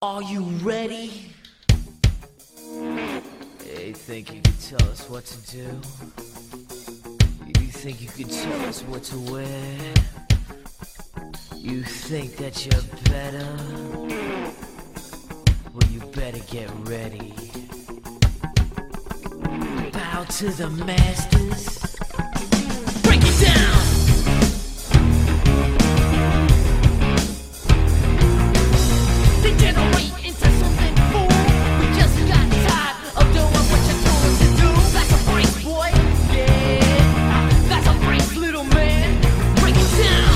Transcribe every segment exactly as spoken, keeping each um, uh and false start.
Are you ready? You think you can tell us what to do? You think you can tell us what to wear? You think that you're better? Well, you better get ready. Bow to the masters. Break it down! Degenerate into something fool. We just got tired of doing what you told us to do. That's a break, boy. Yeah, that's a break, little man. Break it down.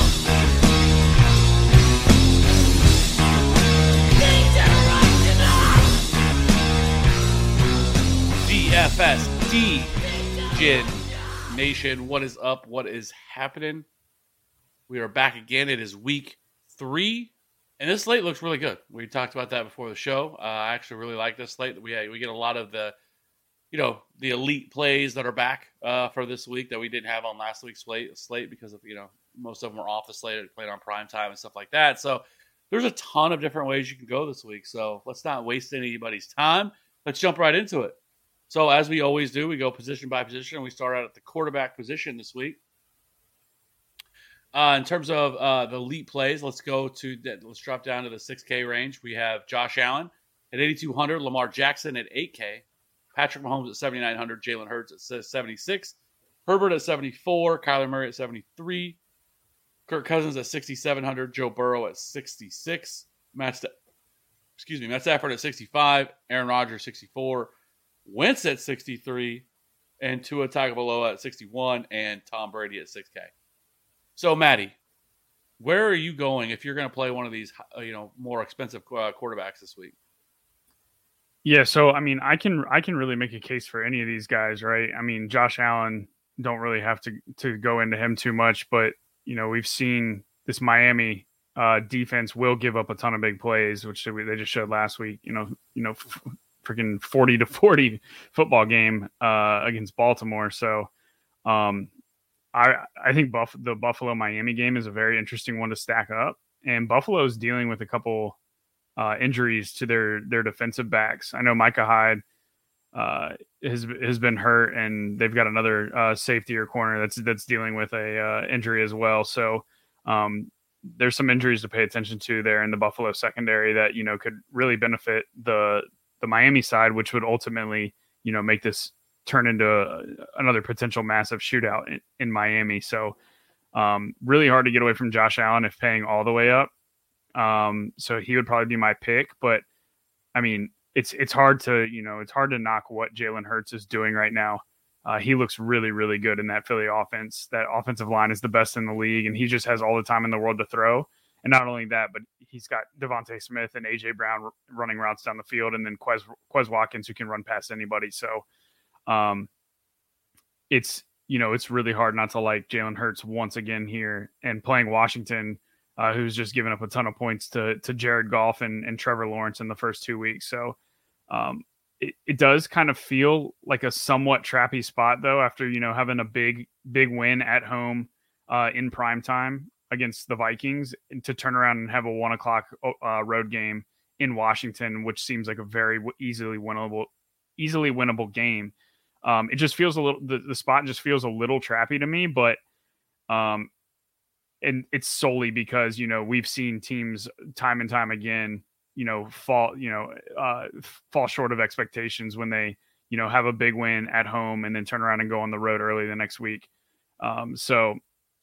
D F S D Gen Nation, what is up? What is happening? We are back again. It is week three. And this slate looks really good. We talked about that before the show. Uh, I actually really like this slate. We we get a lot of the, you know, the elite plays that are back uh, for this week that we didn't have on last week's slate, slate because of, you know, most of them are off the slate, playing on prime time and stuff like that. So there's a ton of different ways you can go this week. So let's not waste anybody's time. Let's jump right into it. So as we always do, we go position by position. We start out at the quarterback position this week. Uh, in terms of uh, the elite plays, let's go to the, let's drop down to the six K range. We have Josh Allen at eighty-two hundred, Lamar Jackson at eight K, Patrick Mahomes at seventy-nine hundred, Jalen Hurts at seventy-six, Herbert at seventy-four, Kyler Murray at seventy-three, Kirk Cousins at sixty-seven hundred, Joe Burrow at sixty-six, Matt Sta- excuse me, Matt Stafford at sixty-five, Aaron Rodgers sixty-four, Wentz at sixty-three, and Tua Tagovailoa at sixty-one, and Tom Brady at six K. So, Maddie, where are you going if you're going to play one of these, uh, you know, more expensive uh, quarterbacks this week? Yeah, so I mean, I can I can really make a case for any of these guys, right? I mean, Josh Allen, don't really have to to go into him too much, but you know, we've seen this Miami uh, defense will give up a ton of big plays, which they just showed last week. You know, you know, f- freaking forty to forty football game uh, against Baltimore. So. Um, I, I think Buff, the Buffalo-Miami game is a very interesting one to stack up. And Buffalo is dealing with a couple uh, injuries to their their defensive backs. I know Micah Hyde uh, has has been hurt, and they've got another uh, safety or corner that's that's dealing with a uh, injury as well. So um, there's some injuries to pay attention to there in the Buffalo secondary that, you know, could really benefit the the Miami side, which would ultimately, you know, make this turn into a, another potential massive shootout in, in Miami. So um, really hard to get away from Josh Allen if paying all the way up. Um, so he would probably be my pick, but I mean, it's, it's hard to, you know, it's hard to knock what Jalen Hurts is doing right now. Uh, he looks really, really good in that Philly offense. That offensive line is the best in the league, and he just has all the time in the world to throw. And not only that, but he's got Devontae Smith and A J Brown r- running routes down the field, and then Quez, Quez Watkins, who can run past anybody. So, Um, it's, you know, it's really hard not to like Jalen Hurts once again here, and playing Washington, uh, who's just given up a ton of points to to Jared Goff and, and Trevor Lawrence in the first two weeks. So um, it, it does kind of feel like a somewhat trappy spot, though, after, you know, having a big, big win at home uh, in prime time against the Vikings, and to turn around and have a one o'clock uh, road game in Washington, which seems like a very easily winnable, easily winnable game. Um, it just feels a little, the, the spot just feels a little trappy to me, but, um, and it's solely because, you know, we've seen teams time and time again, you know, fall, you know, uh, fall short of expectations when they, you know, have a big win at home and then turn around and go on the road early the next week. Um, so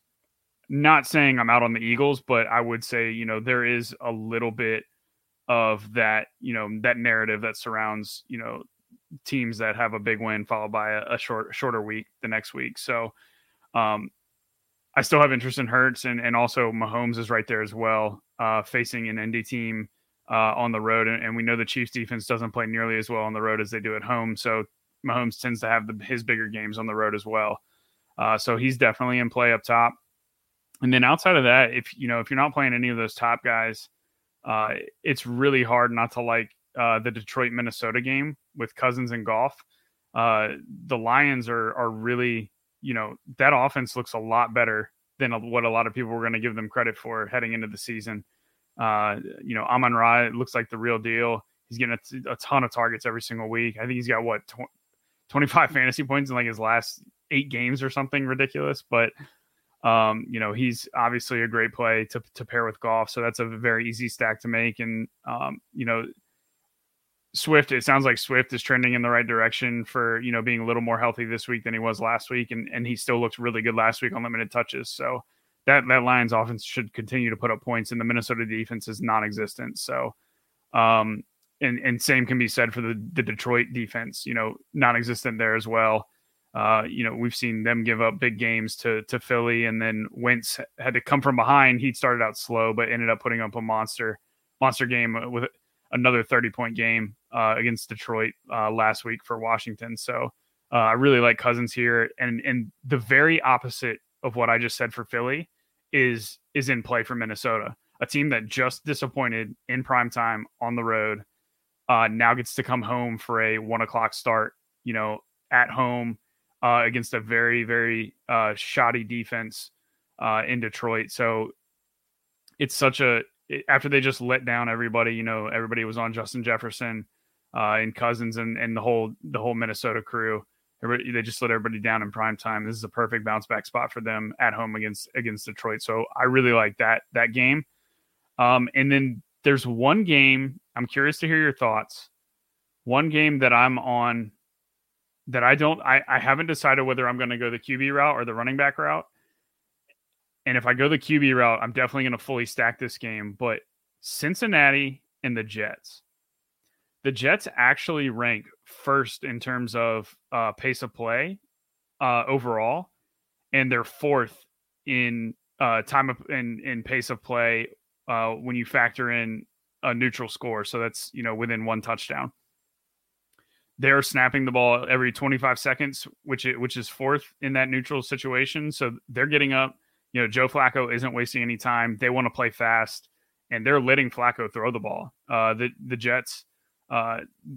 not saying I'm out on the Eagles, but I would say, you know, there is a little bit of that, you know, that narrative that surrounds, you know, teams that have a big win followed by a, a short, shorter week the next week. So um, I still have interest in Hurts, and, and also Mahomes is right there as well, uh, facing an Indy team uh, on the road. And, and we know the Chiefs defense doesn't play nearly as well on the road as they do at home. So Mahomes tends to have the, his bigger games on the road as well. Uh, so he's definitely in play up top. And then outside of that, if, you know, if you're not playing any of those top guys, uh, it's really hard not to like uh, the Detroit, Minnesota game with Cousins and Goff. Uh, the Lions are, are really, you know, that offense looks a lot better than what a lot of people were going to give them credit for heading into the season. Uh, you know, Amon Ra looks like the real deal. He's getting a, t- a ton of targets every single week. I think he's got what tw- twenty-five fantasy points in like his last eight games or something ridiculous. But um, you know, he's obviously a great play to to pair with Goff. So that's a very easy stack to make. And um, you know, Swift, it sounds like Swift is trending in the right direction for, you know, being a little more healthy this week than he was last week. And, and he still looked really good last week on limited touches. So that, that Lions offense should continue to put up points, and the Minnesota defense is non-existent. So, um, and, and same can be said for the, the Detroit defense, you know, non-existent there as well. Uh, you know, we've seen them give up big games to, to Philly, and then Wentz had to come from behind. He started out slow, but ended up putting up a monster, monster game with another thirty point game uh, against Detroit uh, last week for Washington. So uh, I really like Cousins here. And, and the very opposite of what I just said for Philly is, is in play for Minnesota, a team that just disappointed in prime time on the road. Uh, now gets to come home for a one o'clock start, you know, at home uh, against a very, very uh, shoddy defense uh, in Detroit. So it's such a, after they just let down everybody, you know, everybody was on Justin Jefferson uh, and Cousins and, and the whole, the whole Minnesota crew. Everybody, they just let everybody down in prime time. This is a perfect bounce back spot for them at home against, against Detroit. So I really like that, that game. Um, and then there's one game, I'm curious to hear your thoughts. One game that I'm on that I don't, I, I haven't decided whether I'm going to go the Q B route or the running back route. And if I go the Q B route, I'm definitely going to fully stack this game. But Cincinnati and the Jets. The Jets actually rank first in terms of uh, pace of play uh, overall, and they're fourth in uh, time of in, in pace of play uh, when you factor in a neutral score. So that's, you know, within one touchdown. They're snapping the ball every twenty-five seconds, which it, which is fourth in that neutral situation. So they're getting up. You know, Joe Flacco isn't wasting any time. They want to play fast, and they're letting Flacco throw the ball. Uh, the the Jets, uh,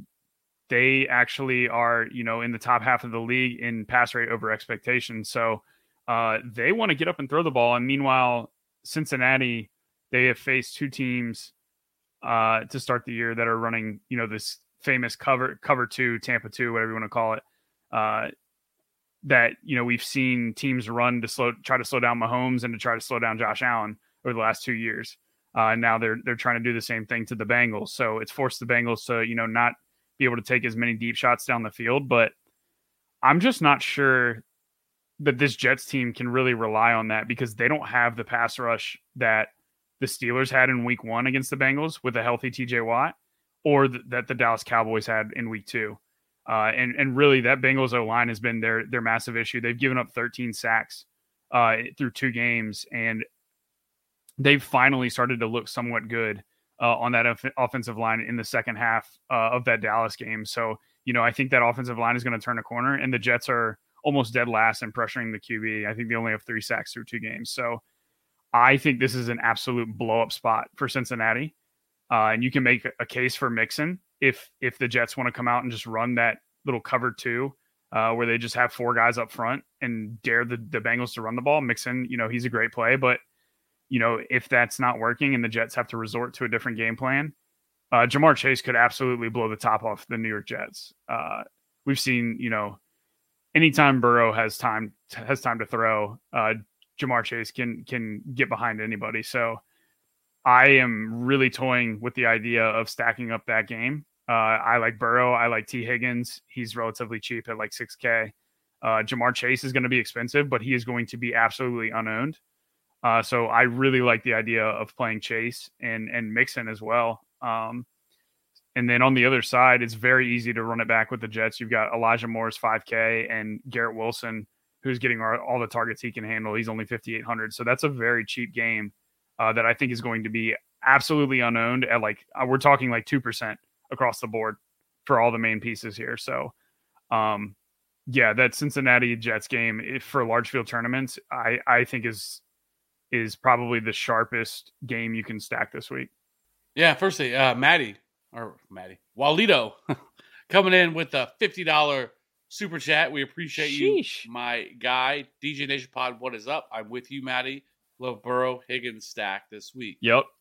they actually are, you know, in the top half of the league in pass rate over expectations. So uh, they want to get up and throw the ball. And meanwhile, Cincinnati, they have faced two teams uh, to start the year that are running, you know, this famous cover cover two, Tampa two, whatever you want to call it. Uh, that, you know, we've seen teams run to slow, try to slow down Mahomes and to try to slow down Josh Allen over the last two years. Uh, and now they're, they're trying to do the same thing to the Bengals. So it's forced the Bengals to, you know, not be able to take as many deep shots down the field, but I'm just not sure that this Jets team can really rely on that, because they don't have the pass rush that the Steelers had in week one against the Bengals with a healthy T J Watt, or th- that the Dallas Cowboys had in week two. Uh, and, and really that Bengals O-line has been their, their massive issue. They've given up thirteen sacks uh, through two games, and they've finally started to look somewhat good uh, on that off- offensive line in the second half uh, of that Dallas game. So, you know, I think that offensive line is going to turn a corner, and the Jets are almost dead last in pressuring the Q B. I think they only have three sacks through two games. So I think this is an absolute blow up spot for Cincinnati. Uh, and you can make a case for Mixon if if the Jets want to come out and just run that little cover two uh, where they just have four guys up front and dare the, the Bengals to run the ball. Mixon, you know, he's a great play. But, you know, if that's not working and the Jets have to resort to a different game plan, uh, Jamar Chase could absolutely blow the top off the New York Jets. Uh, we've seen, you know, anytime Burrow has time has time to throw, uh, Jamar Chase can can get behind anybody. So I am really toying with the idea of stacking up that game. Uh, I like Burrow. I like T. Higgins. He's relatively cheap at like six K. Uh, Jamar Chase is going to be expensive, but he is going to be absolutely unowned. Uh, so I really like the idea of playing Chase and and Mixon as well. Um, and then on the other side, it's very easy to run it back with the Jets. You've got Elijah Moore's five K and Garrett Wilson, who's getting all, all the targets he can handle. He's only fifty-eight hundred. So that's a very cheap game uh, that I think is going to be absolutely unowned at like, uh, we're talking like two percent across the board for all the main pieces here. So um, yeah, that Cincinnati Jets game if for large field tournaments, I, I think is, is probably the sharpest game you can stack this week. Yeah. Firstly, uh, Maddie or Maddie Walito coming in with a fifty dollars super chat. We appreciate Sheesh. you, my guy. D J Nation Pod, what is up? I'm with you, Maddie. Love Burrow Higgins stack this week. Yep.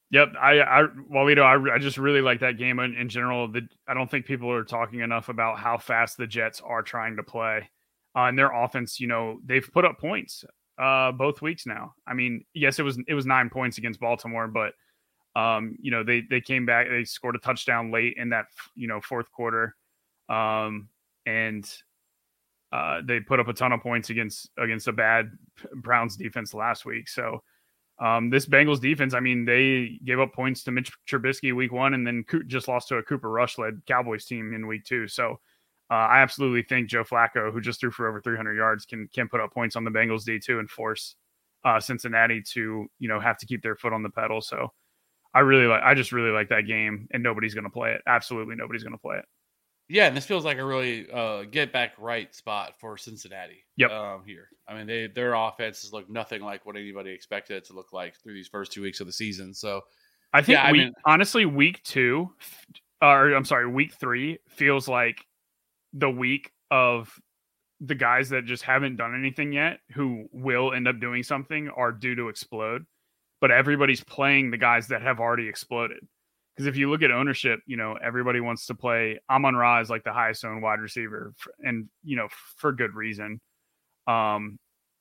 Yep, I, I, Walito, I, I just really like that game in, in general. The, I don't think people are talking enough about how fast the Jets are trying to play, uh, and their offense. You know, they've put up points uh, both weeks now. I mean, yes, it was it was nine points against Baltimore, but um, you know they they came back, they scored a touchdown late in that you know fourth quarter, um, and uh, they put up a ton of points against against a bad Browns defense last week. So. Um, this Bengals defense, I mean, they gave up points to Mitch Trubisky week one and then Co- just lost to a Cooper Rush led Cowboys team in week two. So uh, I absolutely think Joe Flacco, who just threw for over three hundred yards, can can put up points on the Bengals D too and force uh, Cincinnati to, you know, have to keep their foot on the pedal. So I really like, I just really like that game, and nobody's going to play it. Absolutely nobody's going to play it. Yeah, and this feels like a really uh, get back right spot for Cincinnati. Yep. Um, here, I mean, they their offenses look nothing like what anybody expected it to look like through these first two weeks of the season. So, I think yeah, I week, mean, honestly, week two, or I'm sorry, week three feels like the week of the guys that just haven't done anything yet, who will end up doing something, are due to explode. But everybody's playing the guys that have already exploded. Because if you look at ownership, you know, everybody wants to play Amon-Ra as like the highest owned wide receiver, and, you know, for good reason. Um,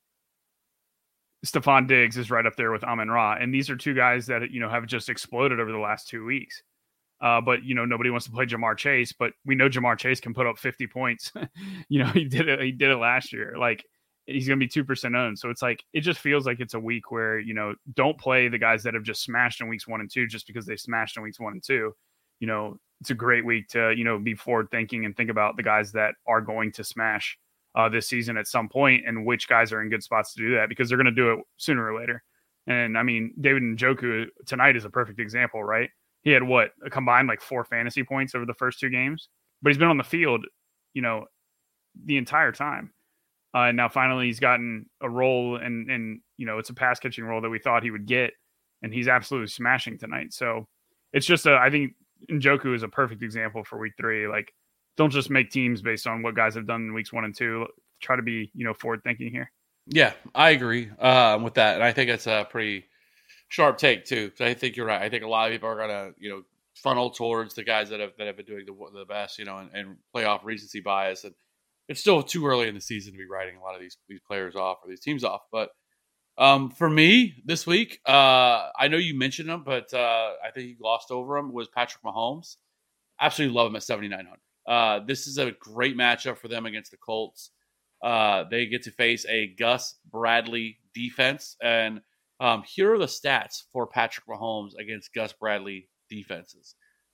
Stephon Diggs is right up there with Amon-Ra. And these are two guys that, you know, have just exploded over the last two weeks. Uh, but, you know, nobody wants to play Jamar Chase, but we know Jamar Chase can put up fifty points. you know, he did it. He did it last year. Like, he's going to be two percent owned. So it's like, it just feels like it's a week where, you know, don't play the guys that have just smashed in weeks one and two just because they smashed in weeks one and two. You know, it's a great week to, you know, be forward thinking and think about the guys that are going to smash uh, this season at some point, and which guys are in good spots to do that, because they're going to do it sooner or later. And I mean, David Njoku tonight is a perfect example, right? He had what, a combined like four fantasy points over the first two games, but he's been on the field, you know, the entire time. Uh, and now finally he's gotten a role, and, and, you know, it's a pass catching role that we thought he would get, and he's absolutely smashing tonight. So it's just a, I think Njoku is a perfect example for week three. Like, don't just make teams based on what guys have done in weeks one and two. Try to be, you know, forward thinking here. yeah, I agree uh, with that. And I think it's a pretty sharp take too. So I think you're right. I think a lot of people are going to, you know, funnel towards the guys that have, that have been doing the, the best, you know, and, and play off recency bias. And it's still too early in the season to be writing a lot of these these players off or these teams off. But um, for me this week, uh, I know you mentioned him, but uh, I think you glossed over him, was Patrick Mahomes. Absolutely love him at seventy-nine hundred. Uh, this is a great matchup for them against the Colts. Uh, they get to face a Gus Bradley defense. And um, here are the stats for Patrick Mahomes against Gus Bradley defenses.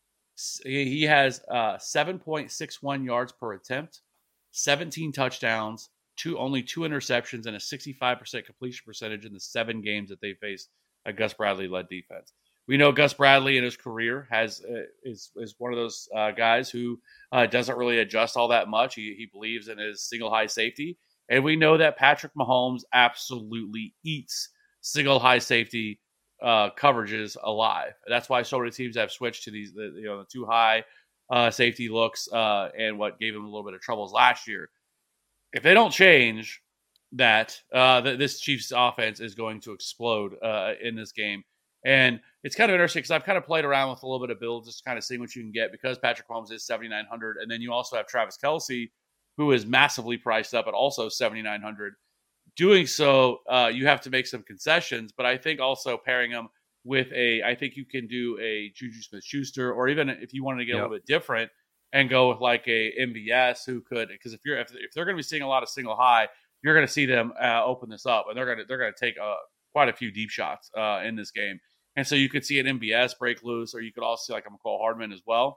He has uh, seven point six one yards per attempt, seventeen touchdowns, two only two interceptions, and a sixty-five percent completion percentage in the seven games that they faced a Gus Bradley-led defense. We know Gus Bradley in his career has uh, is is one of those uh, guys who uh, doesn't really adjust all that much. He he believes in his single high safety, and we know that Patrick Mahomes absolutely eats single high safety uh, coverages alive. That's why so many teams have switched to these the, you know the two high uh, safety looks, uh, and what gave him a little bit of troubles last year. If they don't change that, uh, th- this Chiefs offense is going to explode uh, in this game. And it's kind of interesting because I've kind of played around with a little bit of builds, just kind of seeing what you can get, because Patrick Mahomes is seventy-nine hundred. And then you also have Travis Kelce, who is massively priced up at also seventy-nine hundred. Doing so, uh, you have to make some concessions, but I think also pairing him with a, I think you can do a Juju Smith-Schuster, or even if you wanted to get yep. a little bit different and go with like a M V S who could, because if you're, if, if they're going to be seeing a lot of single high, you're going to see them uh, open this up, and they're going to, they're going to take uh, quite a few deep shots uh, in this game. And so you could see an M B S break loose, or you could also see like a McCall Hardman as well.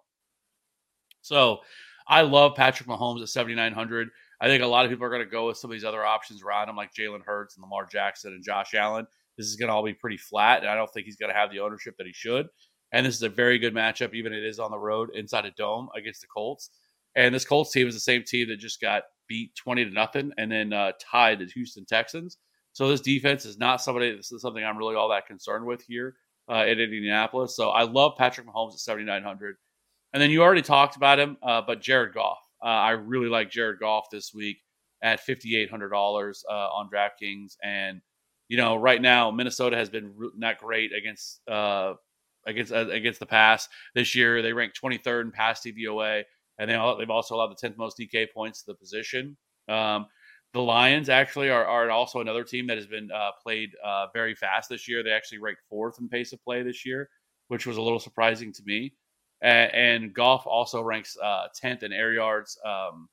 So I love Patrick Mahomes at seventy-nine hundred. I think a lot of people are going to go with some of these other options around him, like Jalen Hurts and Lamar Jackson and Josh Allen. This is going to all be pretty flat, and I don't think he's going to have the ownership that he should. And this is a very good matchup, even if it is on the road inside a dome against the Colts. And this Colts team is the same team that just got beat twenty to nothing and then uh, tied the Houston Texans. So this defense is not somebody. This is something I'm really all that concerned with here uh, in Indianapolis. So I love Patrick Mahomes at seventy-nine hundred. And then you already talked about him, uh, but Jared Goff. Uh, I really like Jared Goff this week at fifty-eight hundred dollars uh, on DraftKings. And, you know, right now, Minnesota has been not great against uh, against uh, against the pass this year. They ranked twenty-third in pass D V O A, and they all, they've also allowed the tenth most D K points to the position. Um, the Lions actually are, are also another team that has been uh, played uh, very fast this year. They actually ranked fourth in pace of play this year, which was a little surprising to me. And, and Goff also ranks uh, tenth in air yards um,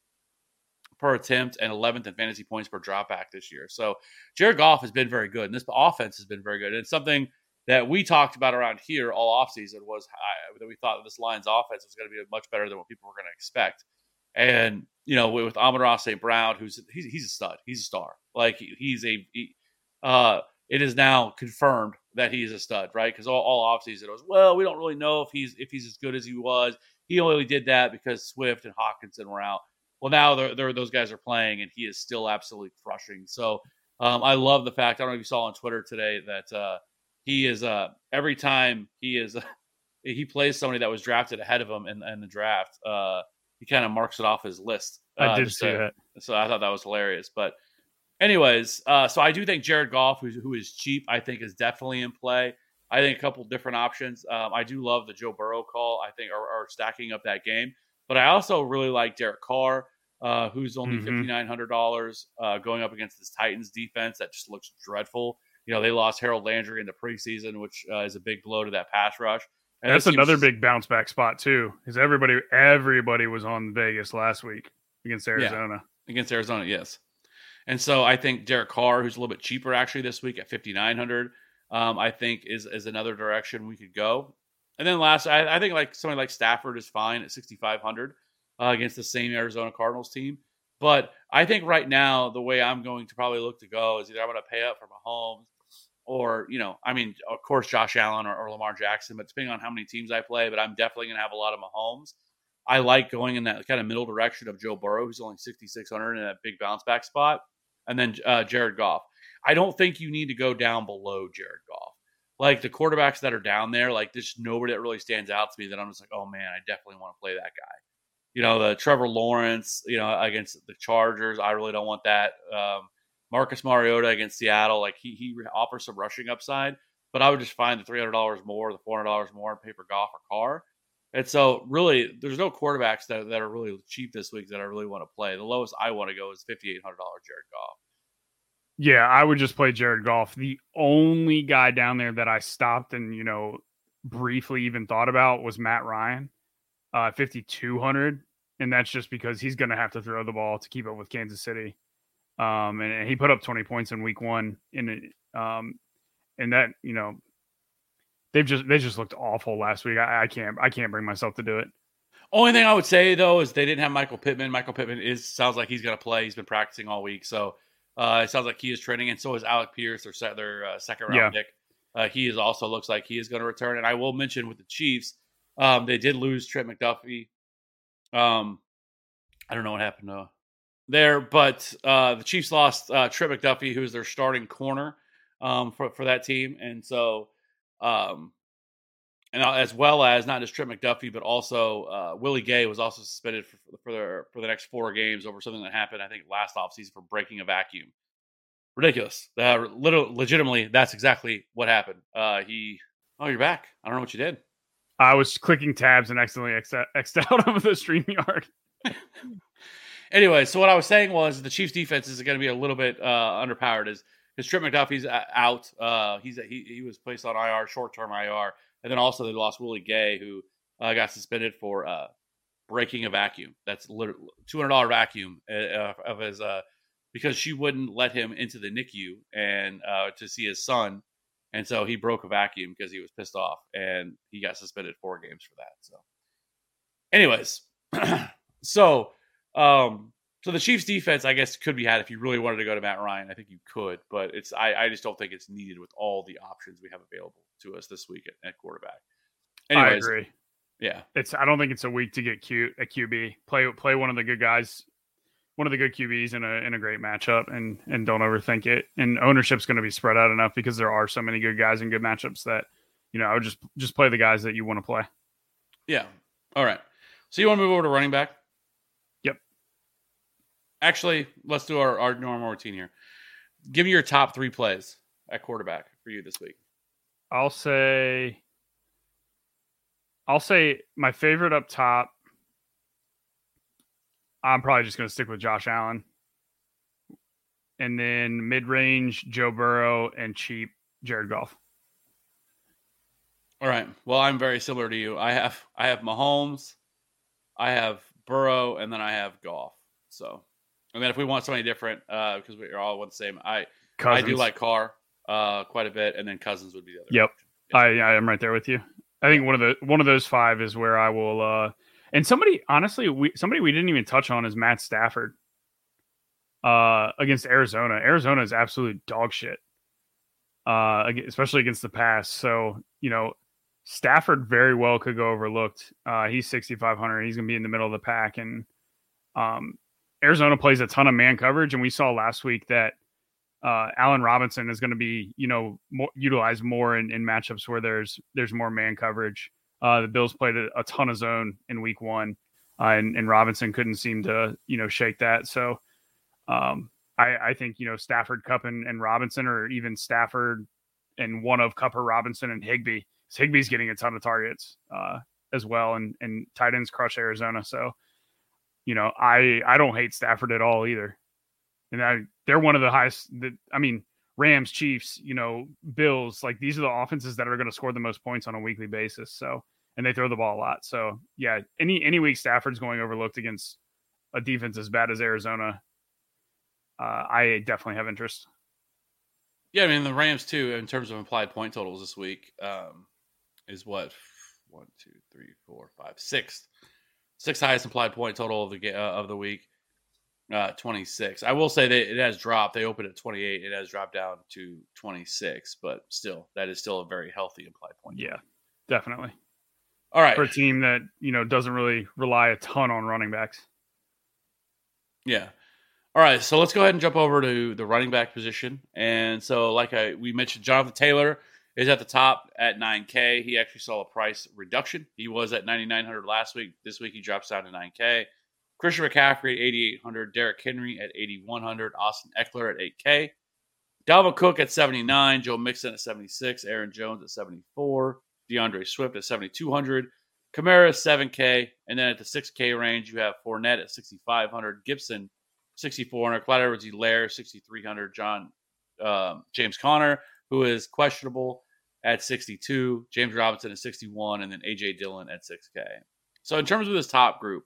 per attempt and eleventh in fantasy points per dropback this year. So Jared Goff has been very good, and this offense has been very good. And it's something that we talked about around here all offseason was uh, that we thought that this Lions offense was going to be much better than what people were going to expect. And, you know, with Amon-Ra Saint Brown, who's he's, he's a stud. He's a star. Like, he, he's a he, uh, – it is now confirmed that he's a stud, right? Because all, all offseason it was, well, we don't really know if he's if he's as good as he was. He only did that because Swift and Hawkinson were out. Well, now they're, they're, those guys are playing, and he is still absolutely crushing. So um, I love the fact – I don't know if you saw on Twitter today that uh, he is uh, – every time he is uh, – he plays somebody that was drafted ahead of him in, in the draft, uh, he kind of marks it off his list. Uh, I did see to, that. So I thought that was hilarious. But anyways, uh, so I do think Jared Goff, who's, who is cheap, I think is definitely in play. I think a couple different options. Um, I do love the Joe Burrow call, I think, are, are stacking up that game. But I also really like Derek Carr, uh, who's only Mm-hmm. five thousand nine hundred dollars uh, going up against this Titans defense that just looks dreadful. You know, they lost Harold Landry in the preseason, which uh, is a big blow to that pass rush. And That's this another seems- big bounce back spot too, because everybody everybody was on Vegas last week against Arizona. Against Arizona, yes. And so I think Derek Carr, who's a little bit cheaper actually this week at fifty-nine hundred, um, I think is is another direction we could go. And then last, I, I think like somebody like Stafford is fine at sixty-five hundred uh, against the same Arizona Cardinals team. But I think right now the way I'm going to probably look to go is either I'm going to pay up for Mahomes, or, you know, I mean, of course, Josh Allen or, or Lamar Jackson, but depending on how many teams I play, but I'm definitely going to have a lot of Mahomes. I like going in that kind of middle direction of Joe Burrow, who's only sixty-six hundred in that big bounce back spot, and then uh, Jared Goff. I don't think you need to go down below Jared Goff. Like the quarterbacks that are down there, like there's nobody that really stands out to me that I'm just like, oh man, I definitely want to play that guy. You know, the Trevor Lawrence, you know, against the Chargers, I really don't want that. Um, Marcus Mariota against Seattle, like he he offers some rushing upside, but I would just find the three hundred dollars more, the four hundred dollars more, and pay for Goff or Carr. And so, really, there's no quarterbacks that, that are really cheap this week that I really want to play. The lowest I want to go is fifty-eight hundred dollars Jared Goff. Yeah, I would just play Jared Goff. The only guy down there that I stopped and, you know, briefly even thought about was Matt Ryan, uh, fifty-two hundred, and that's just because he's going to have to throw the ball to keep up with Kansas City. Um, and, and he put up twenty points in week one. In it, um, and that, you know, they've just they just looked awful last week. I, I can't I can't bring myself to do it. Only thing I would say though is they didn't have Michael Pittman. Michael Pittman is sounds like he's going to play. He's been practicing all week, so uh, it sounds like he is training. And so is Alec Pierce, their set, their uh, second round Yeah. pick. Uh, he is also looks like he is going to return. And I will mention with the Chiefs, um, they did lose Trent McDuffie. Um, I don't know what happened to there, but uh, the Chiefs lost uh, Trent McDuffie, who is their starting corner um, for for that team, and so. Um, And as well as not just Trent McDuffie, but also uh, Willie Gay was also suspended for for the, for the next four games over something that happened, I think, last offseason for breaking a vacuum. Ridiculous. Uh, little, legitimately, that's exactly what happened. Uh, he, oh, you're back. I don't know what you did. I was clicking tabs and accidentally X'd X'd out of the StreamYard. Anyway, so what I was saying was the Chiefs' defense is going to be a little bit uh, underpowered. Is because Trent McDuffie's out. Uh, he's he he was placed on I R, short term I R. And then also they lost Willie Gay, who uh, got suspended for uh, breaking a vacuum. That's literally two hundred dollars vacuum uh, of his uh, because she wouldn't let him into the N I C U and uh, to see his son, and so he broke a vacuum because he was pissed off, and he got suspended four games for that. So, anyways, so um, so the Chiefs' defense, I guess, could be had if you really wanted to go to Matt Ryan. I think you could, but it's I, I just don't think it's needed with all the options we have available to us this week at, at quarterback. Anyways, I agree. Yeah, It's I don't think it's a week to get cute a Q B. Play play one of the good guys, one of the good Q Bs in a in a great matchup, and and don't overthink it. And ownership's going to be spread out enough because there are so many good guys and good matchups that, you know, I would just just play the guys that you want to play. yeah. All right. So you want to move over to running back? Yep. Actually, let's do our, our normal routine here. Give me your top three plays at quarterback for you this week. I'll say I'll say my favorite up top. I'm probably just going to stick with Josh Allen. And then mid-range, Joe Burrow, and cheap, Jared Goff. All right. Well, I'm very similar to you. I have I have Mahomes, I have Burrow, and then I have Goff. So, and then if we want somebody different, uh, because we're all one the same, I Cousins. I do like Carr uh, quite a bit, and then Cousins would be the other. Yep, yeah. I I am right there with you. I think one of the one of those five is where I will. Uh, and somebody, honestly, we somebody we didn't even touch on is Matt Stafford uh, against Arizona. Arizona is absolute dog shit, uh, especially against the pass. So you know, Stafford very well could go overlooked. Uh, he's sixty-five hundred. He's going to be in the middle of the pack, and um, Arizona plays a ton of man coverage. And we saw last week that uh, Allen Robinson is going to be, you know, more, utilized more in, in matchups where there's there's more man coverage. Uh, the Bills played a, a ton of zone in week one, uh, and, and Robinson couldn't seem to, you know, shake that. So um, I, I think, you know, Stafford, Kupp, and, and Robinson, or even Stafford and one of Kupp or Robinson and Higbee. Higbee's getting a ton of targets uh, as well, and, and tight ends crush Arizona. So, you know, I, I don't hate Stafford at all either. And I, they're one of the highest, the, I mean, Rams, Chiefs, you know, Bills, like these are the offenses that are going to score the most points on a weekly basis. So, and they throw the ball a lot. So, yeah, any any week Stafford's going overlooked against a defense as bad as Arizona, uh, I definitely have interest. Yeah, I mean, the Rams, too, in terms of implied point totals this week, um, is what? One, two, three, four, five, sixth. Sixth highest implied point total of the uh, of the week. Uh, twenty-six. I will say that it has dropped. They opened at twenty-eight. It has dropped down to twenty-six, but still, that is still a very healthy implied point. Yeah, definitely. All right. For a team that, you know, doesn't really rely a ton on running backs. Yeah. All right. So let's go ahead and jump over to the running back position. And so, like I we mentioned, Jonathan Taylor is at the top at nine K. He actually saw a price reduction. He was at ninety-nine hundred last week. This week he drops down to nine K. Christian McCaffrey at eighty-eight hundred, Derrick Henry at eighty-one hundred, Austin Eckler at eight K, Dalvin Cook at seventy-nine, Joe Mixon at seventy-six, Aaron Jones at seventy-four, DeAndre Swift at seventy-two hundred, Kamara at seven K, and then at the six K range you have Fournette at sixty-five hundred, Gibson sixty-four hundred, Clyde Edwards-Helaire sixty-three hundred, John um, James Conner, who is questionable, at sixty-two, James Robinson at sixty-one, and then A J Dillon at six K. So in terms of this top group,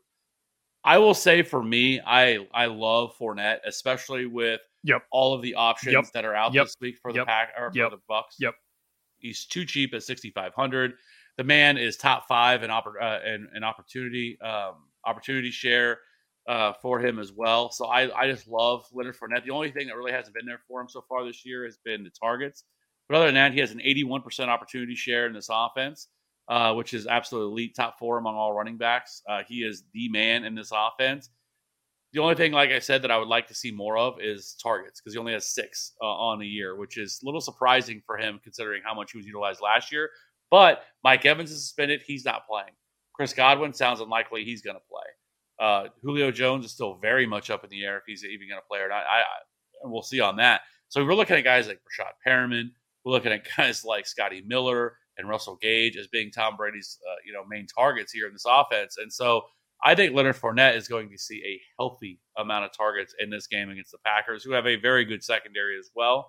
I will say for me, I I love Fournette, especially with yep. all of the options yep. that are out yep. this week for yep. the pack or yep. for the Bucks. Yep. He's too cheap at sixty-five hundred. The man is top five in oppor- uh, in, in opportunity um, opportunity share uh, for him as well. So I I just love Leonard Fournette. The only thing that really hasn't been there for him so far this year has been the targets. But other than that, he has an eighty-one percent opportunity share in this offense. Uh, which is absolutely elite, top four among all running backs. Uh, he is the man in this offense. The only thing, like I said, that I would like to see more of is targets, because he only has six uh, on a year, which is a little surprising for him considering how much he was utilized last year. But Mike Evans is suspended. He's not playing. Chris Godwin sounds unlikely he's going to play. Uh, Julio Jones is still very much up in the air if he's even going to play or not. I, I, we'll see on that. So we're looking at guys like Rashad Perriman. We're looking at guys like Scotty Miller and Russell Gage as being Tom Brady's, uh, you know, main targets here in this offense. And so I think Leonard Fournette is going to see a healthy amount of targets in this game against the Packers, who have a very good secondary as well.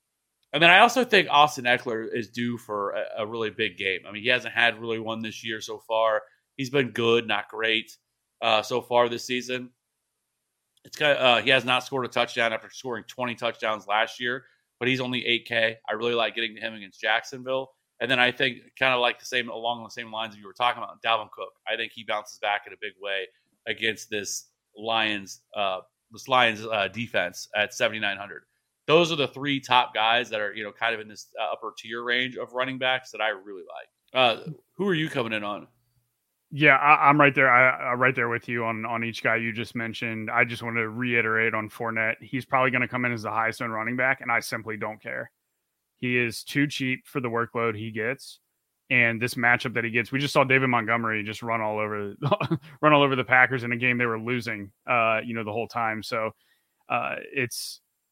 And then I also think Austin Eckler is due for a, a really big game. I mean, he hasn't had really one this year so far. He's been good, not great uh, so far this season. It's kind of, uh, he has not scored a touchdown after scoring twenty touchdowns last year, but he's only eight K. I really like getting to him against Jacksonville. And then I think kind of like the same, along the same lines that you were talking about, Dalvin Cook. I think he bounces back in a big way against this Lions, uh, this Lions uh, defense at seventy-nine hundred. Those are the three top guys that are, you know, kind of in this uh, upper tier range of running backs that I really like. Uh, who are you coming in on? Yeah, I, I'm right there. I, I'm right there with you on, on each guy you just mentioned. I just wanted to reiterate on Fournette. He's probably going to come in as the highest owned running back, and I simply don't care. He is too cheap for the workload he gets, and this matchup that he gets. We just saw David Montgomery just run all over, run all over the Packers in a game they were losing, uh, you know, the whole time. So uh, it's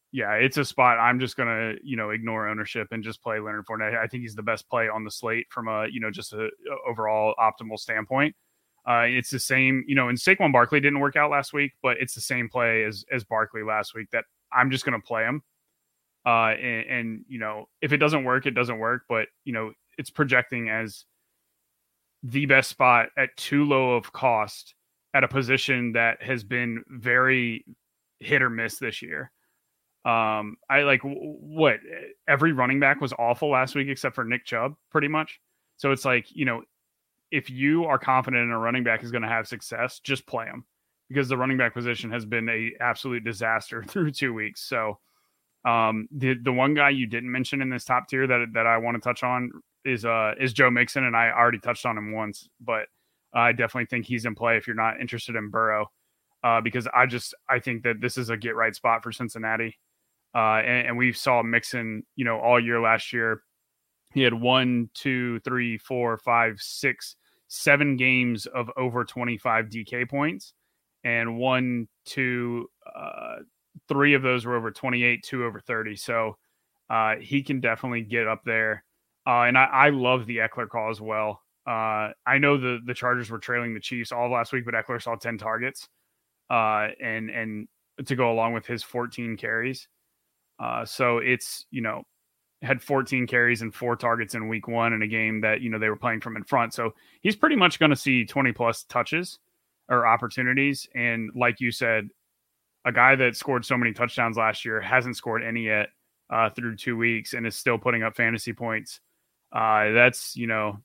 yeah, it's a spot I'm just going to, you know, ignore ownership and just play Leonard Fournette. I think he's the best play on the slate from a, you know, just a, a overall optimal standpoint. Uh, it's the same, you know, and Saquon Barkley didn't work out last week, but it's the same play as, as Barkley last week that I'm just going to play him. Uh, and, and, you know, if it doesn't work, it doesn't work, but, you know, it's projecting as the best spot at too low of cost at a position that has been very hit or miss this year. Um, I like what every running back was awful last week, except for Nick Chubb pretty much. So it's like, you know, if you are confident in a running back is going to have success, just play him, because the running back position has been a absolute disaster through two weeks. So um, the, the one guy you didn't mention in this top tier that, that I want to touch on is, uh, is Joe Mixon. And I already touched on him once, but I definitely think he's in play if you're not interested in Burrow, uh, because I just, I think that this is a get right spot for Cincinnati. Uh, and, and we saw Mixon, you know, all year last year. He had one, two, three, four, five, six, seven games of over twenty-five D K points. And one, two, uh, three of those were over twenty-eight, two over thirty. So uh, he can definitely get up there. Uh, and I, I love the Eckler call as well. Uh, I know the, the Chargers were trailing the Chiefs all last week, but Eckler saw ten targets uh, and, and to go along with his fourteen carries. Uh, so it's, you know, had fourteen carries and four targets in week one in a game that, you know, they were playing from in front. So he's pretty much going to see twenty plus touches or opportunities. And like you said, a guy that scored so many touchdowns last year hasn't scored any yet uh, through two weeks and is still putting up fantasy points. Uh, that's, you know,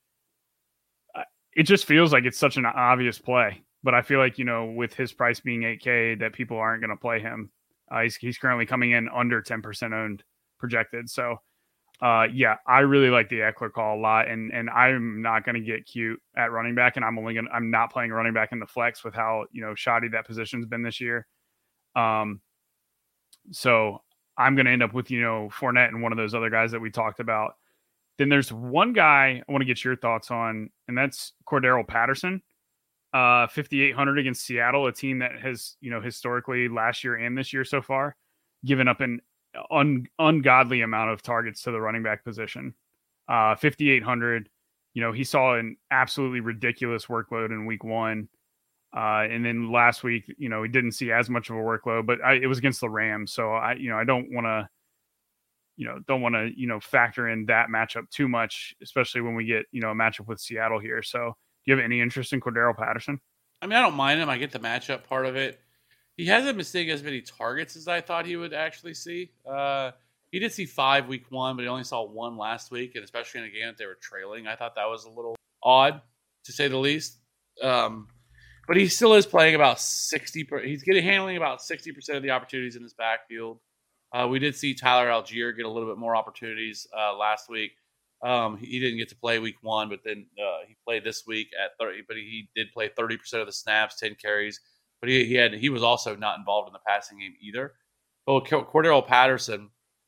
it just feels like it's such an obvious play, but I feel like, you know, with his price being eight K that people aren't going to play him. Uh, he's, he's currently coming in under ten percent owned projected. So, uh, yeah, I really like the Eckler call a lot, and and I'm not going to get cute at running back, and I'm only going I'm not playing running back in the flex with how, you know, shoddy that position's been this year. Um, so I'm going to end up with, you know, Fournette and one of those other guys that we talked about. Then there's one guy I want to get your thoughts on, and that's Cordarrelle Patterson. Uh, fifty-eight hundred against Seattle, a team that has, you know, historically last year and this year so far given up an un- ungodly amount of targets to the running back position. Uh, fifty-eight hundred, you know, he saw an absolutely ridiculous workload in week one. Uh, and then last week, you know, he didn't see as much of a workload, but I, it was against the Rams. So I, you know, I don't want to, you know, don't want to, you know, factor in that matchup too much, especially when we get, you know, a matchup with Seattle here. So, do you have any interest in Cordarrelle Patterson? I mean, I don't mind him. I get the matchup part of it. He hasn't been seeing as many targets as I thought he would actually see. Uh, he did see five week one, but he only saw one last week, and especially in a game that they were trailing. I thought that was a little odd, to say the least. Um, but he still is playing about sixty. He's getting handling about sixty percent of the opportunities in his backfield. Uh, we did see Tyler Algier get a little bit more opportunities uh, last week. Um, he didn't get to play week one, but then uh, he played this week at thirty. But he did play thirty percent of the snaps, ten carries. But he he had he was also not involved in the passing game either. But Cordarrelle Patterson,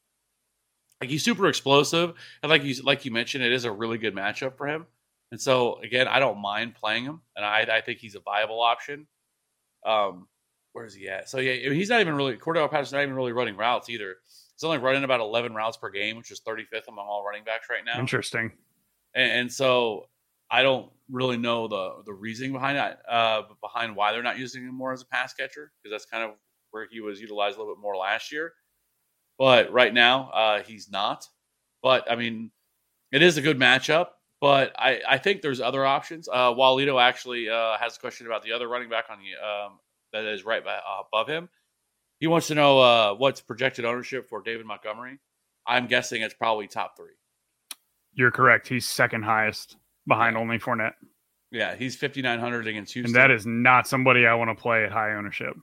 like, he's super explosive, and like you like you mentioned, it is a really good matchup for him. And so again, I don't mind playing him, and I I think he's a viable option. Um, where is he at? So yeah, he's not even really Cordarrelle Patterson's not even really running routes either. He's only running about eleven routes per game, which is thirty-fifth among all running backs right now. Interesting. And, and so I don't really know the the reasoning behind that, uh, behind why they're not using him more as a pass catcher, because that's kind of where he was utilized a little bit more last year. But right now, uh, he's not. But, I mean, it is a good matchup. But I, I think there's other options. Uh, Walito actually uh, has a question about the other running back on the um, that is right by, uh, above him. He wants to know uh, what's projected ownership for David Montgomery. I'm guessing it's probably top three. You're correct. He's second highest behind yeah. only Fournette. Yeah, he's fifty-nine hundred against Houston. And that is not somebody I want to play at high ownership.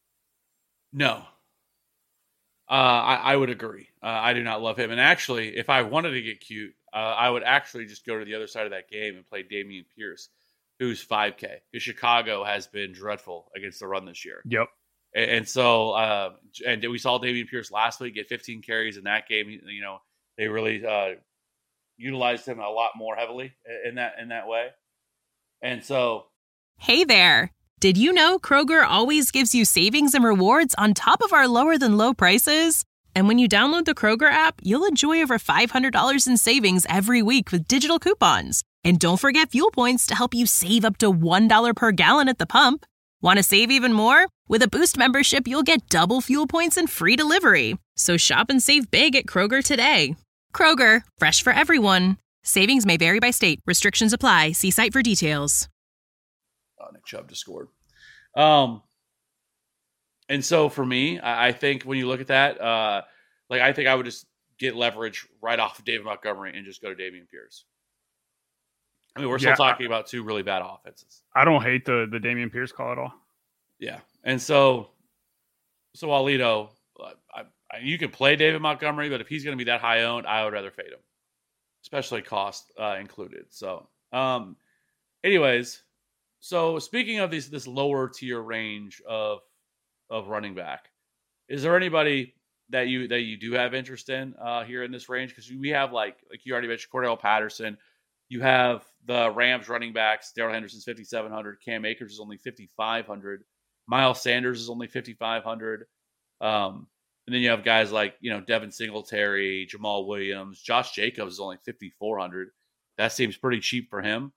No. Uh, I, I would agree. Uh, I do not love him. And actually, if I wanted to get cute, uh, I would actually just go to the other side of that game and play Dameon Pierce, who's five K. Because Chicago has been dreadful against the run this year. Yep. And, and so, uh, and we saw Dameon Pierce last week get fifteen carries in that game. You know, they really uh, utilized him a lot more heavily in that in that way. And so, Hey there. Did you know Kroger always gives you savings and rewards on top of our lower than low prices? And when you download the Kroger app, you'll enjoy over five hundred dollars in savings every week with digital coupons. And don't forget fuel points to help you save up to one dollar per gallon at the pump. Want to save even more? With a Boost membership, you'll get double fuel points and free delivery. So shop and save big at Kroger today. Kroger, fresh for everyone. Savings may vary by state. Restrictions apply. See site for details. Oh, Nick Chubb just scored. Um, and so for me, I, I think when you look at that, uh, like I think I would just get leverage right off of David Montgomery and just go to Dameon Pierce. I mean, we're still Yeah, talking about two really bad offenses. I don't hate the the Dameon Pierce call at all. Yeah, and so, so Alito, I, I, you can play David Montgomery, but if he's going to be that high owned, I would rather fade him, especially cost uh, included. So, um, anyways, so speaking of these this lower tier range of of running back, is there anybody that you that you do have interest in uh, here in this range? Because we have like like you already mentioned, Cordell Patterson. You have the Rams running backs. Darrell Henderson's fifty-seven hundred. Cam Akers is only fifty-five hundred. Miles Sanders is only fifty-five hundred. Um, and then you have guys like, you know, Devin Singletary, Jamal Williams. Josh Jacobs is only fifty-four hundred. That seems pretty cheap for him.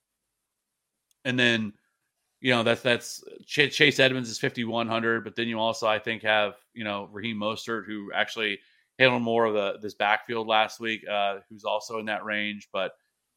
And then, you know, that's that's Ch- Chase Edmonds is fifty-one hundred. But then you also, I think, have, you know, Raheem Mostert, who actually handled more of the this backfield last week, uh, who's also in that range. But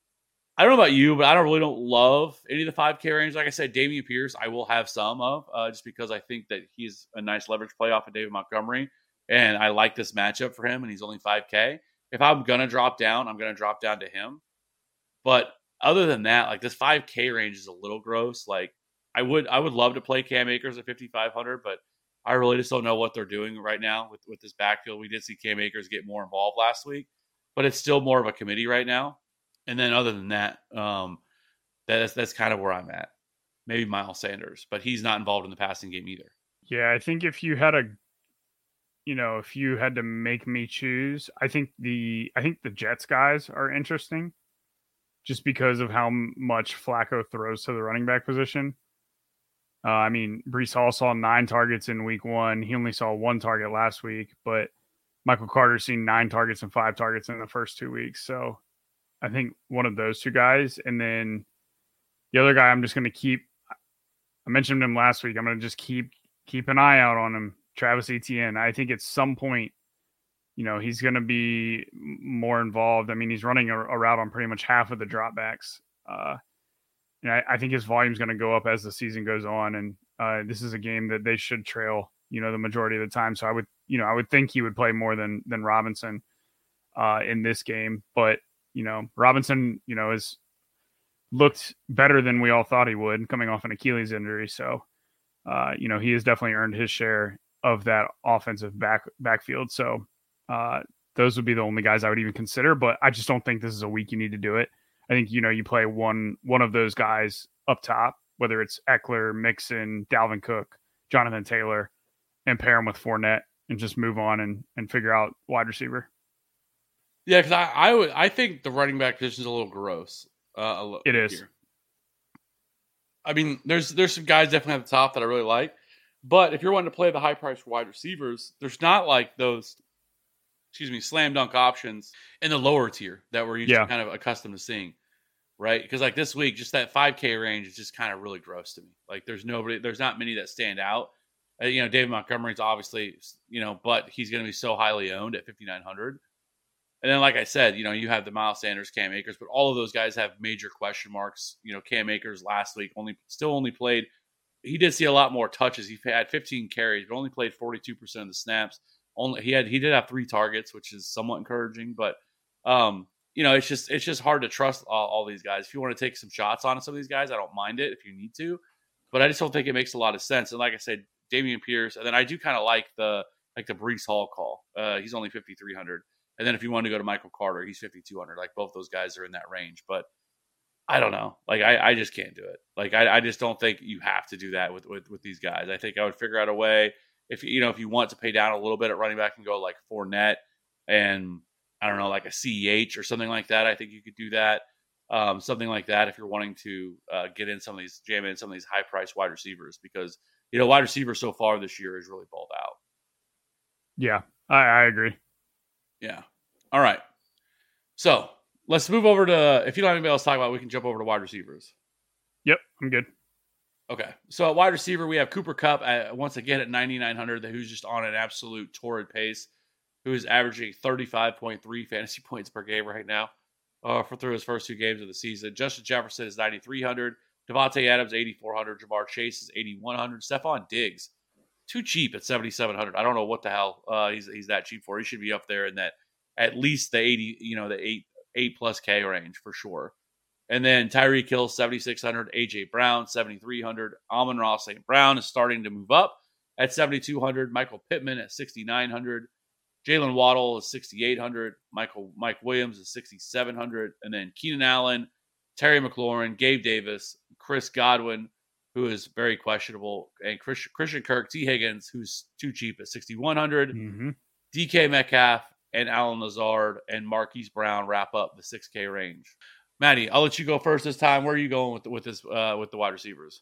I don't know about you, but I don't really don't love any of the five K range. Like I said, Dameon Pierce, I will have some of, uh, just because I think that he's a nice leverage play off of David Montgomery, and I like this matchup for him, and he's only five K. If I'm going to drop down, I'm going to drop down to him. But other than that, like this five K range is a little gross. Like I would I would love to play Cam Akers at fifty-five hundred, but I really just don't know what they're doing right now with, with this backfield. We did see Cam Akers get more involved last week, but it's still more of a committee right now. And then other than that, um, that's that's kind of where I'm at. Maybe Miles Sanders, but he's not involved in the passing game either. Yeah, I think if you had a, you know, if you had to make me choose, I think the I think the Jets guys are interesting, just because of how much Flacco throws to the running back position. Uh, I mean, Breece Hall saw nine targets in week one. He only saw one target last week, but Michael Carter's seen nine targets and five targets in the first two weeks. So I think one of those two guys. And then the other guy I'm just going to keep, I mentioned him last week. I'm going to just keep, keep an eye out on him. Travis Etienne. I think at some point, you know, he's going to be more involved. I mean, he's running a, a route on pretty much half of the dropbacks. Uh, and I, I think his volume is going to go up as the season goes on. And uh, this is a game that they should trail, you know, the majority of the time. So I would, you know, I would think he would play more than, than Robinson uh, in this game, but you know, Robinson, you know, has looked better than we all thought he would coming off an Achilles injury. So, uh, you know, he has definitely earned his share of that offensive back backfield. So uh, those would be the only guys I would even consider, but I just don't think this is a week you need to do it. I think, you know, you play one, one of those guys up top, whether it's Eckler, Mixon, Dalvin Cook, Jonathan Taylor, and pair them with Fournette and just move on and, and figure out wide receiver. Yeah, because I, I would I think the running back position is a little gross. Uh, it is. Here. I mean, there's there's some guys definitely at the top that I really like, but if you're wanting to play the high price wide receivers, there's not like those, excuse me, slam dunk options in the lower tier that we're usually Yeah. kind of accustomed to seeing, right? Because like this week, just that five K range is just kind of really gross to me. Like there's nobody, there's not many that stand out. Uh, you know, David Montgomery's obviously, you know, but he's going to be so highly owned at fifty-nine hundred. And then, like I said, you know, you have the Miles Sanders, Cam Akers, but all of those guys have major question marks. You know, Cam Akers last week only still only played. He did see a lot more touches. He had fifteen carries, but only played forty-two percent of the snaps. Only he had he did have three targets, which is somewhat encouraging. But um, you know, it's just it's just hard to trust all, all these guys. If you want to take some shots on some of these guys, I don't mind it if you need to, but I just don't think it makes a lot of sense. And like I said, Dameon Pierce, and then I do kind of like the like the Breece Hall call. Uh, he's only fifty-three hundred. And then if you want to go to Michael Carter, he's fifty-two hundred. Like both those guys are in that range. But I don't know. Like I, I just can't do it. Like I, I just don't think you have to do that with, with with these guys. I think I would figure out a way if you know if you want to pay down a little bit at running back and go like Fournette and I don't know like a C E H or something like that. I think you could do that. um, something like that if you're wanting to uh, get in some of these, jam in some of these high priced wide receivers, because you know wide receiver so far this year has really balled out. Yeah, I, I agree. Yeah. All right. So let's move over to, if you don't have anybody else to talk about, we can jump over to wide receivers. Yep, I'm good. Okay. So at wide receiver, we have Cooper Kupp at, once again at ninety-nine hundred, who's just on an absolute torrid pace, who is averaging thirty-five point three fantasy points per game right now uh, for through his first two games of the season. Justin Jefferson is ninety-three hundred. Devontae Adams, eighty-four hundred. Jamar Chase is eighty-one hundred. Stephon Diggs, too cheap at seventy-seven hundred. I don't know what the hell uh, he's he's that cheap for. He should be up there in that at least the eighty, you know, the eight eight plus K range for sure. And then Tyreek Hill, seventy-six hundred. A J Brown, seventy-three hundred. Amon-Ra Saint Brown is starting to move up at seventy-two hundred. Michael Pittman at sixty-nine hundred. Jalen Waddle is sixty-eight hundred. Michael Mike Williams is sixty-seven hundred. And then Keenan Allen, Terry McLaurin, Gabe Davis, Chris Godwin, who is very questionable, and Chris, Christian Kirk, T. Higgins, who's too cheap at sixty-one hundred. Mm-hmm. D K Metcalf and Alan Lazard and Marquise Brown wrap up the six K range. Maddie, I'll let you go first this time. Where are you going with the, with this uh, with the wide receivers?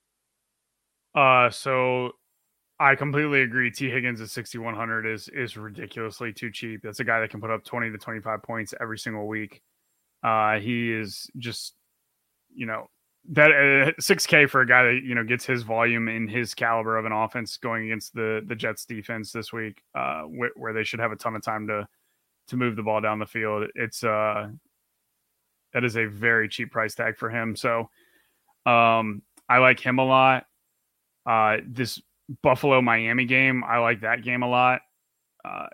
Uh, so I completely agree. T. Higgins at sixty-one hundred is is ridiculously too cheap. That's a guy that can put up twenty to twenty-five points every single week. Uh, he is just, you know, that uh, six K for a guy that, you know, gets his volume in his caliber of an offense going against the the Jets defense this week, uh, wh- where they should have a ton of time to to move the ball down the field. It's uh. That is a very cheap price tag for him. So um, I like him a lot. Uh, this Buffalo-Miami game, I like that game a lot. Uh,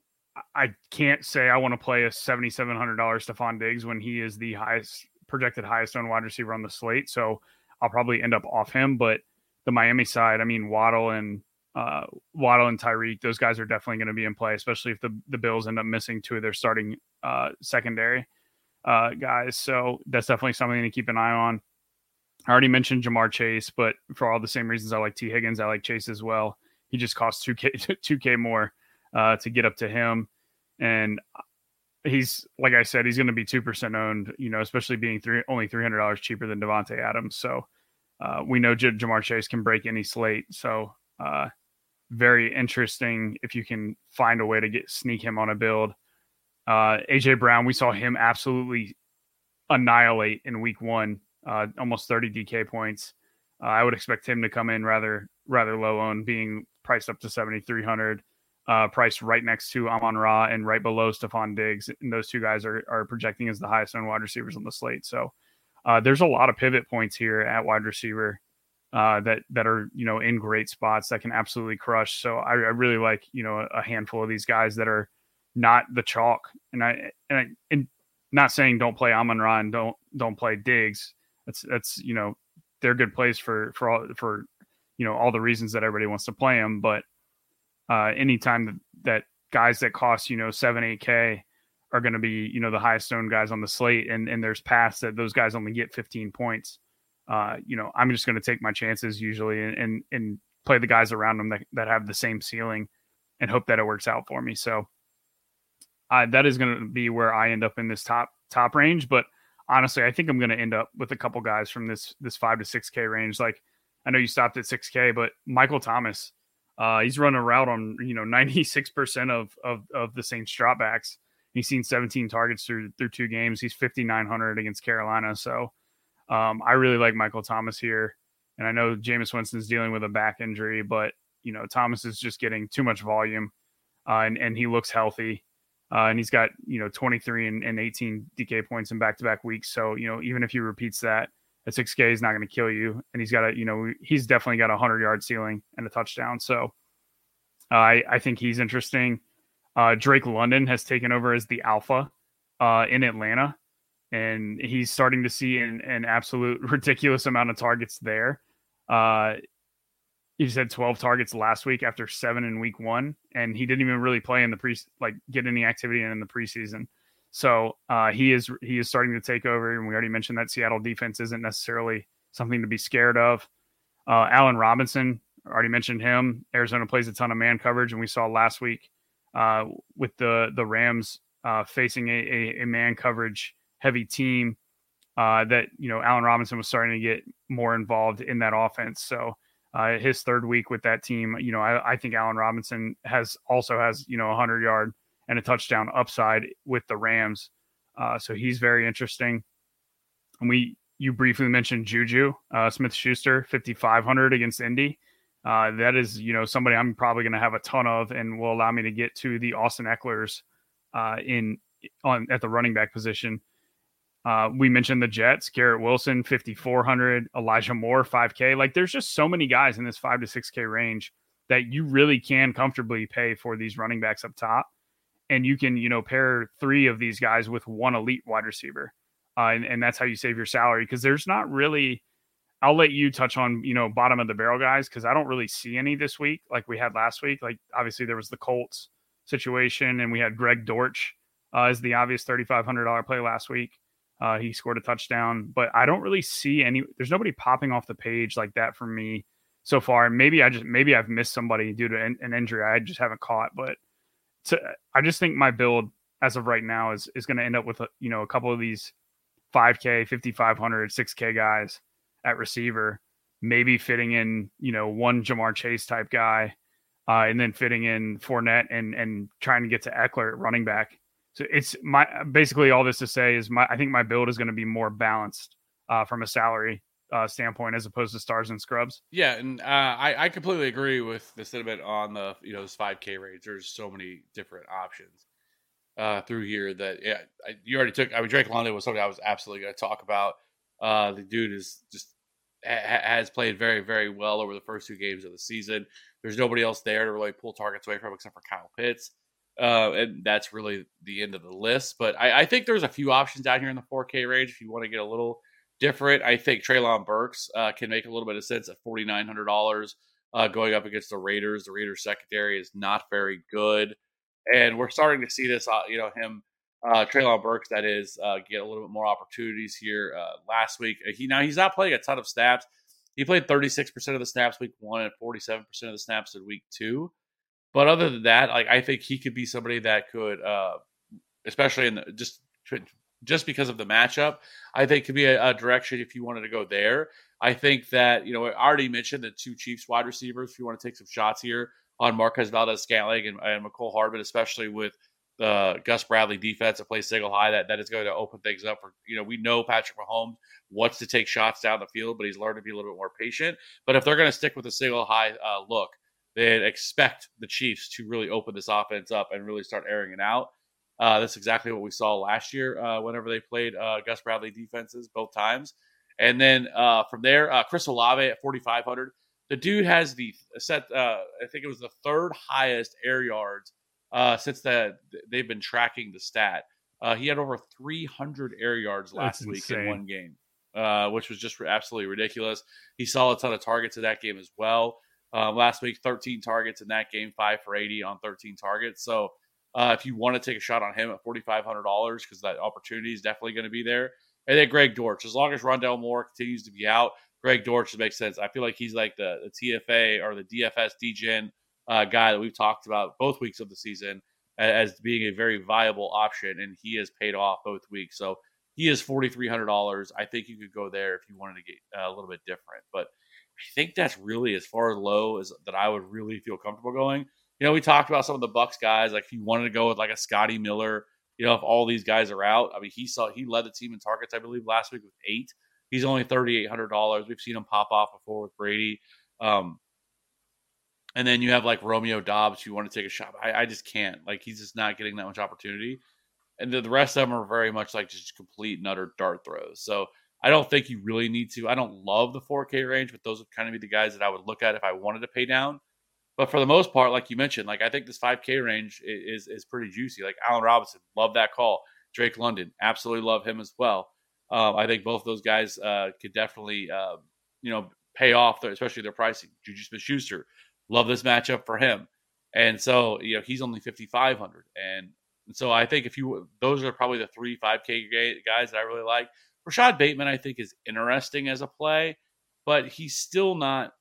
I can't say I want to play a seventy-seven hundred dollars Stephon Diggs when he is the highest projected highest owned wide receiver on the slate. So I'll probably end up off him. But the Miami side, I mean, Waddle and uh, Waddle and Tyreek, those guys are definitely going to be in play, especially if the, the Bills end up missing two of their starting uh, secondary uh guys. So that's definitely something to keep an eye on. I already mentioned Jamar Chase, but for all the same reasons I like T. Higgins, I like Chase as well. He just costs two K two K more uh to get up to him, and he's, like I said, he's going to be two percent owned, you know, especially being three only three hundred dollars cheaper than Devontae Adams. So uh we know J- Jamar Chase can break any slate. So uh very interesting if you can find a way to get sneak him on a build. Uh, A J Brown, we saw him absolutely annihilate in week one, uh, almost thirty D K points. Uh, I would expect him to come in rather rather low owned, being priced up to seventy-three hundred, uh, priced right next to Amon-Ra and right below Stephon Diggs. And those two guys are, are projecting as the highest owned wide receivers on the slate. So uh, there's a lot of pivot points here at wide receiver uh, that that are, you know, in great spots that can absolutely crush. So I, I really like, you know, a handful of these guys that are not the chalk, and I and, I, and not saying don't play Amon-Ra and don't don't play Diggs. That's that's you know, they're good plays for for all for you know all the reasons that everybody wants to play them. But uh, anytime that, that guys that cost, you know, seven eight K are going to be, you know, the highest owned guys on the slate, and and there's paths that those guys only get fifteen points. Uh, you know, I'm just going to take my chances usually and, and and play the guys around them that that have the same ceiling, and hope that it works out for me. So. Uh, that is going to be where I end up in this top top range. But honestly, I think I'm going to end up with a couple guys from this this five to six K range. Like, I know you stopped at six K, but Michael Thomas, uh, he's running a route on, you know, ninety-six percent of of of the Saints dropbacks. He's seen seventeen targets through through two games. He's fifty-nine hundred against Carolina. So um, I really like Michael Thomas here. And I know Jameis Winston's dealing with a back injury, but, you know, Thomas is just getting too much volume, uh, and and he looks healthy. Uh, and he's got, you know, twenty-three and, and eighteen D K points in back-to-back weeks. So, you know, even if he repeats that, at six K is not going to kill you. And he's got a, you know, he's definitely got a hundred-yard ceiling and a touchdown. So uh, I, I think he's interesting. Uh, Drake London has taken over as the alpha uh, in Atlanta, and he's starting to see an, an absolute ridiculous amount of targets there. Uh, He just had twelve targets last week after seven in week one, and he didn't even really play in the pre, like get any activity in the preseason. So uh, he is he is starting to take over, and we already mentioned that Seattle defense isn't necessarily something to be scared of. Uh, Allen Robinson, already mentioned him. Arizona plays a ton of man coverage, and we saw last week uh, with the the Rams uh, facing a, a, a man coverage heavy team. uh, that, you know, Allen Robinson was starting to get more involved in that offense. So uh, his third week with that team, you know, I, I think Allen Robinson has also has, you know, a hundred yard and a touchdown upside with the Rams. Uh, so he's very interesting. And we, you briefly mentioned Juju uh, Smith-Schuster, fifty-five hundred against Indy. Uh, that is, you know, somebody I'm probably going to have a ton of and will allow me to get to the Austin Ecklers uh, in on at the running back position. Uh, we mentioned the Jets, Garrett Wilson, fifty-four hundred, Elijah Moore, five K. Like there's just so many guys in this five to six K range that you really can comfortably pay for these running backs up top. And you can, you know, pair three of these guys with one elite wide receiver. Uh, and, and that's how you save your salary. Cause there's not really, I'll let you touch on, you know, bottom of the barrel guys. Cause I don't really see any this week like we had last week. Like obviously there was the Colts situation and we had Greg Dortch uh, as the obvious thirty-five hundred dollars play last week. Uh, he scored a touchdown, but I don't really see any, there's nobody popping off the page like that for me so far. And maybe I just, maybe I've missed somebody due to an, an injury I just haven't caught, but to, I just think my build as of right now is, is going to end up with, a, you know, a couple of these five K, fifty-five hundred, six K guys at receiver, maybe fitting in, you know, one Jamar Chase type guy, uh, and then fitting in Fournette and, and trying to get to Eckler at running back. So it's my, basically all this to say is my, I think my build is going to be more balanced uh, from a salary uh, standpoint as opposed to stars and scrubs. Yeah. And uh, I, I completely agree with the sentiment on the, you know, this five K range. There's so many different options uh, through here that, yeah, I, you already took, I mean, Drake London was something I was absolutely going to talk about. Uh, the dude is just ha- has played very, very well over the first two games of the season. There's nobody else there to really pull targets away from except for Kyle Pitts. Uh, and that's really the end of the list. But I, I think there's a few options out here in the four K range if you want to get a little different. I think Treylon Burks uh, can make a little bit of sense at forty-nine hundred dollars uh, going up against the Raiders. The Raiders secondary is not very good. And we're starting to see this, uh, you know, him, uh, Treylon Burks, that is, uh, get a little bit more opportunities here uh, last week. He Now, he's not playing a ton of snaps. He played thirty-six percent of the snaps week one and forty-seven percent of the snaps in week two. But other than that, like I think he could be somebody that could, uh, especially in the, just just because of the matchup, I think could be a, a direction if you wanted to go there. I think that, you know, I already mentioned the two Chiefs wide receivers. If you want to take some shots here on Marquez Valdez-Scantling and, and Mecole Hardman, especially with the Gus Bradley defense that plays single high, that, that is going to open things up for, you know, we know Patrick Mahomes wants to take shots down the field, but he's learned to be a little bit more patient. But if they're going to stick with a single high uh, look, then expect the Chiefs to really open this offense up and really start airing it out. Uh, that's exactly what we saw last year uh, whenever they played uh, Gus Bradley defenses both times. And then uh, from there, uh, Chris Olave at forty-five hundred. The dude has the set, uh, I think it was the third highest air yards uh, since the, they've been tracking the stat. Uh, he had over three hundred air yards last That's week insane. in one game, uh, which was just absolutely ridiculous. He saw a ton of targets in that game as well. Um, last week, thirteen targets in that game, five for eighty on thirteen targets. So uh, if you want to take a shot on him at forty-five hundred dollars, because that opportunity is definitely going to be there. And then Greg Dortch, as long as Rondell Moore continues to be out, Greg Dortch makes sense. I feel like he's like the, the T F A or the D F S D-Gen uh, guy that we've talked about both weeks of the season as, as being a very viable option, and he has paid off both weeks. So he is forty-three hundred dollars. I think you could go there if you wanted to get uh, a little bit different. But I think that's really as far low as that I would really feel comfortable going. You know, we talked about some of the Bucks guys. Like if you wanted to go with like a Scotty Miller, you know, if all these guys are out, I mean, he saw he led the team in targets, I believe, last week with eight. He's only thirty-eight hundred dollars. We've seen him pop off before with Brady. Um, and then you have like Romeo Dobbs. You want to take a shot. I, I just can't. Like he's just not getting that much opportunity. And the, the rest of them are very much like just complete and utter dart throws. So I don't think you really need to. I don't love the four K range, but those would kind of be the guys that I would look at if I wanted to pay down. But for the most part, like you mentioned, like I think this five K range is is pretty juicy. Like Allen Robinson, love that call. Drake London, absolutely love him as well. Um, I think both those guys uh, could definitely, uh, you know, pay off, their, especially their pricing. Juju Smith-Schuster, love this matchup for him. And so, you know, he's only fifty-five hundred. And, and so I think if you, those are probably the three five K guys that I really like. Rashad Bateman, I think, is interesting as a play, but he's still not.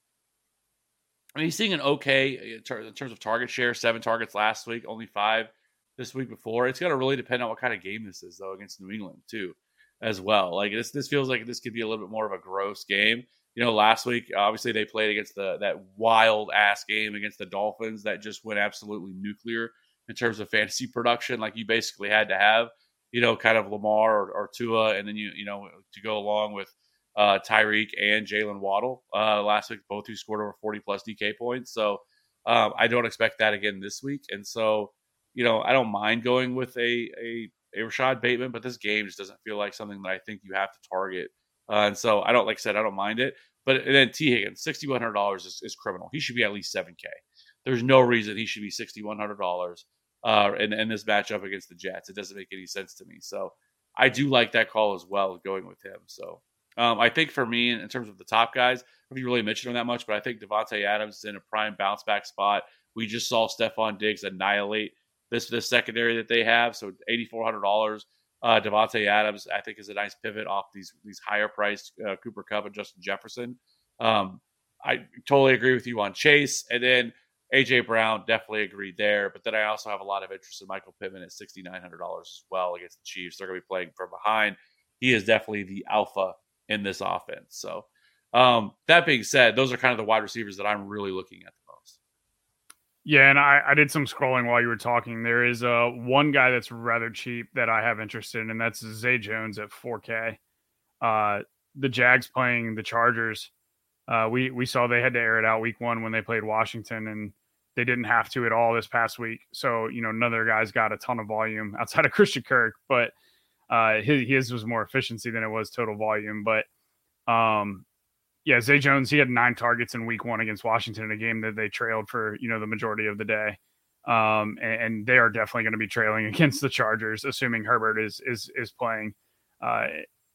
I mean, he's seeing an okay in terms of target share, seven targets last week, only five this week before. It's going to really depend on what kind of game this is, though, against New England, too. as well. Like this, this feels like this could be a little bit more of a gross game. You know, last week, obviously they played against the that wild ass game against the Dolphins that just went absolutely nuclear in terms of fantasy production. Like you basically had to have, you know, kind of Lamar or, or Tua, and then you you know to go along with uh, Tyreek and Jalen Waddle uh, last week, both who scored over forty plus D K points. So um, I don't expect that again this week, and so you know I don't mind going with a a a Rashad Bateman, but this game just doesn't feel like something that I think you have to target. Uh, and so I don't, like I said, I don't mind it. But and then T. Higgins, six thousand one hundred dollars is, is criminal. He should be at least seven K. There's no reason he should be six thousand one hundred dollars uh, in, in this matchup against the Jets. It doesn't make any sense to me. So I do like that call as well, going with him. So um, I think for me, in, in terms of the top guys, I haven't really mentioned him that much, but I think Devontae Adams is in a prime bounce back spot. We just saw Stephon Diggs annihilate this this secondary that they have. So eight thousand four hundred dollars. Uh, Devontae Adams, I think, is a nice pivot off these these higher priced uh, Cooper Kupp and Justin Jefferson. Um, I totally agree with you on Chase. And then A J Brown, definitely agreed there. But then I also have a lot of interest in Michael Pittman at six thousand nine hundred dollars as well against the Chiefs. They're going to be playing from behind. He is definitely the alpha in this offense. So um, that being said, those are kind of the wide receivers that I'm really looking at the most. Yeah, and I, I did some scrolling while you were talking. There is uh, one guy that's rather cheap that I have interest in, and that's Zay Jones at four K. Uh, the Jags playing the Chargers. Uh, we we saw they had to air it out week one when they played Washington, and they didn't have to at all this past week. So, you know, none of their guys got a ton of volume outside of Christian Kirk, but uh, his, his was more efficiency than it was total volume. But um, yeah, Zay Jones, he had nine targets in week one against Washington in a game that they trailed for, you know, the majority of the day. Um, and, and they are definitely going to be trailing against the Chargers, assuming Herbert is, is, is playing. Uh,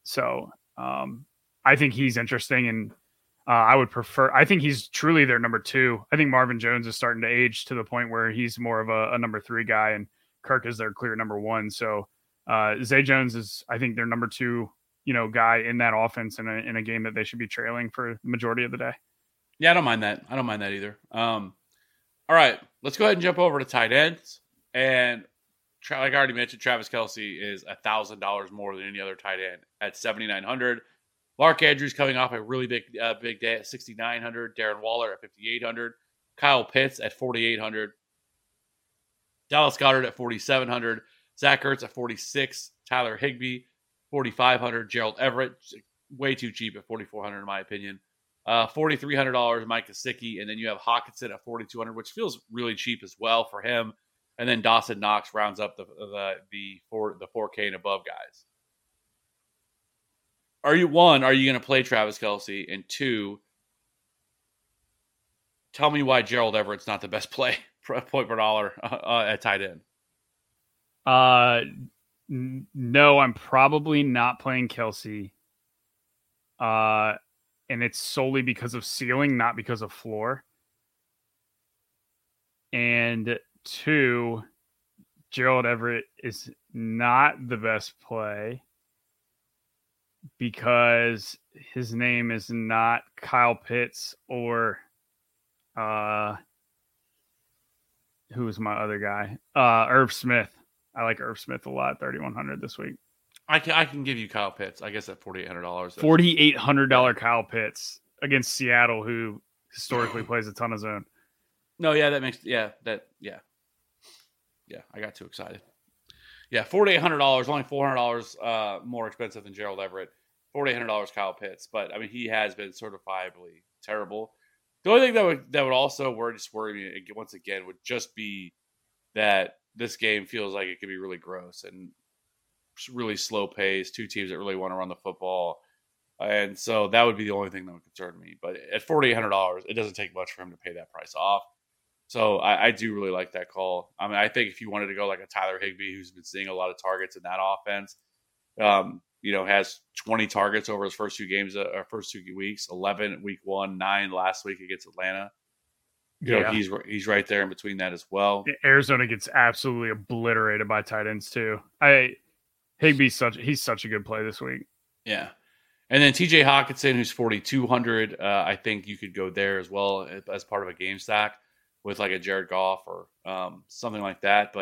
so um, I think he's interesting, and uh, I would prefer, I think he's truly their number two. I think Marvin Jones is starting to age to the point where he's more of a, a number three guy, and Kirk is their clear number one. So uh, Zay Jones is, I think, their number two, you know, guy in that offense in a, in a game that they should be trailing for the majority of the day. Yeah, I don't mind that. I don't mind that either. Um, all right, let's go ahead and jump over to tight ends. And like I already mentioned, Travis Kelce is one thousand dollars more than any other tight end at seven thousand nine hundred dollars. Mark Andrews coming off a really big uh, big day at six thousand nine hundred dollars. Darren Waller at five thousand eight hundred dollars. Kyle Pitts at four thousand eight hundred dollars. Dallas Goedert at four thousand seven hundred dollars. Zach Ertz at forty-six hundred dollars. Tyler Higbee, four thousand five hundred dollars. Gerald Everett, way too cheap at four thousand four hundred dollars in my opinion. Uh, four thousand three hundred dollars, Mike Gesicki, and then you have Hawkinson at four thousand two hundred dollars, which feels really cheap as well for him. And then Dawson Knox rounds up the the the four the four K and above guys. Are you one? Are you going to play Travis Kelce? And two, tell me why Gerald Everett's not the best play point per dollar uh, at tight end. Uh, n- no, I'm probably not playing Kelce. Uh, and it's solely because of ceiling, not because of floor. And two, Gerald Everett is not the best play because his name is not Kyle Pitts or uh, who was my other guy? Uh, Irv Smith. I like Irv Smith a lot. thirty-one hundred this week. I can I can give you Kyle Pitts. I guess at forty-eight hundred dollars. forty-eight hundred dollars Kyle Pitts against Seattle, who historically plays a ton of zone. No, yeah, that makes yeah that yeah yeah. I got too excited. Yeah, forty-eight hundred dollars, only four hundred dollars uh, more expensive than Gerald Everett. forty-eight hundred dollars Kyle Pitts, but I mean he has been certifiably terrible. The only thing that would that would also worry just worry me once again would just be that this game feels like it could be really gross and really slow pace. Two teams that really want to run the football, and so that would be the only thing that would concern me. But at forty-eight hundred dollars, it doesn't take much for him to pay that price off. So I, I do really like that call. I mean, I think if you wanted to go like a Tyler Higbee, who's been seeing a lot of targets in that offense, um, you know, has twenty targets over his first two games, uh, or first two weeks, eleven week one, nine last week against Atlanta. You know, yeah. he's he's right there in between that as well. Arizona gets absolutely obliterated by tight ends too. I Higbee's such he's such a good play this week. Yeah. And then T J Hawkinson, who's forty-two hundred, uh, I think you could go there as well as part of a game stack with like a Jared Goff or um, something like that. But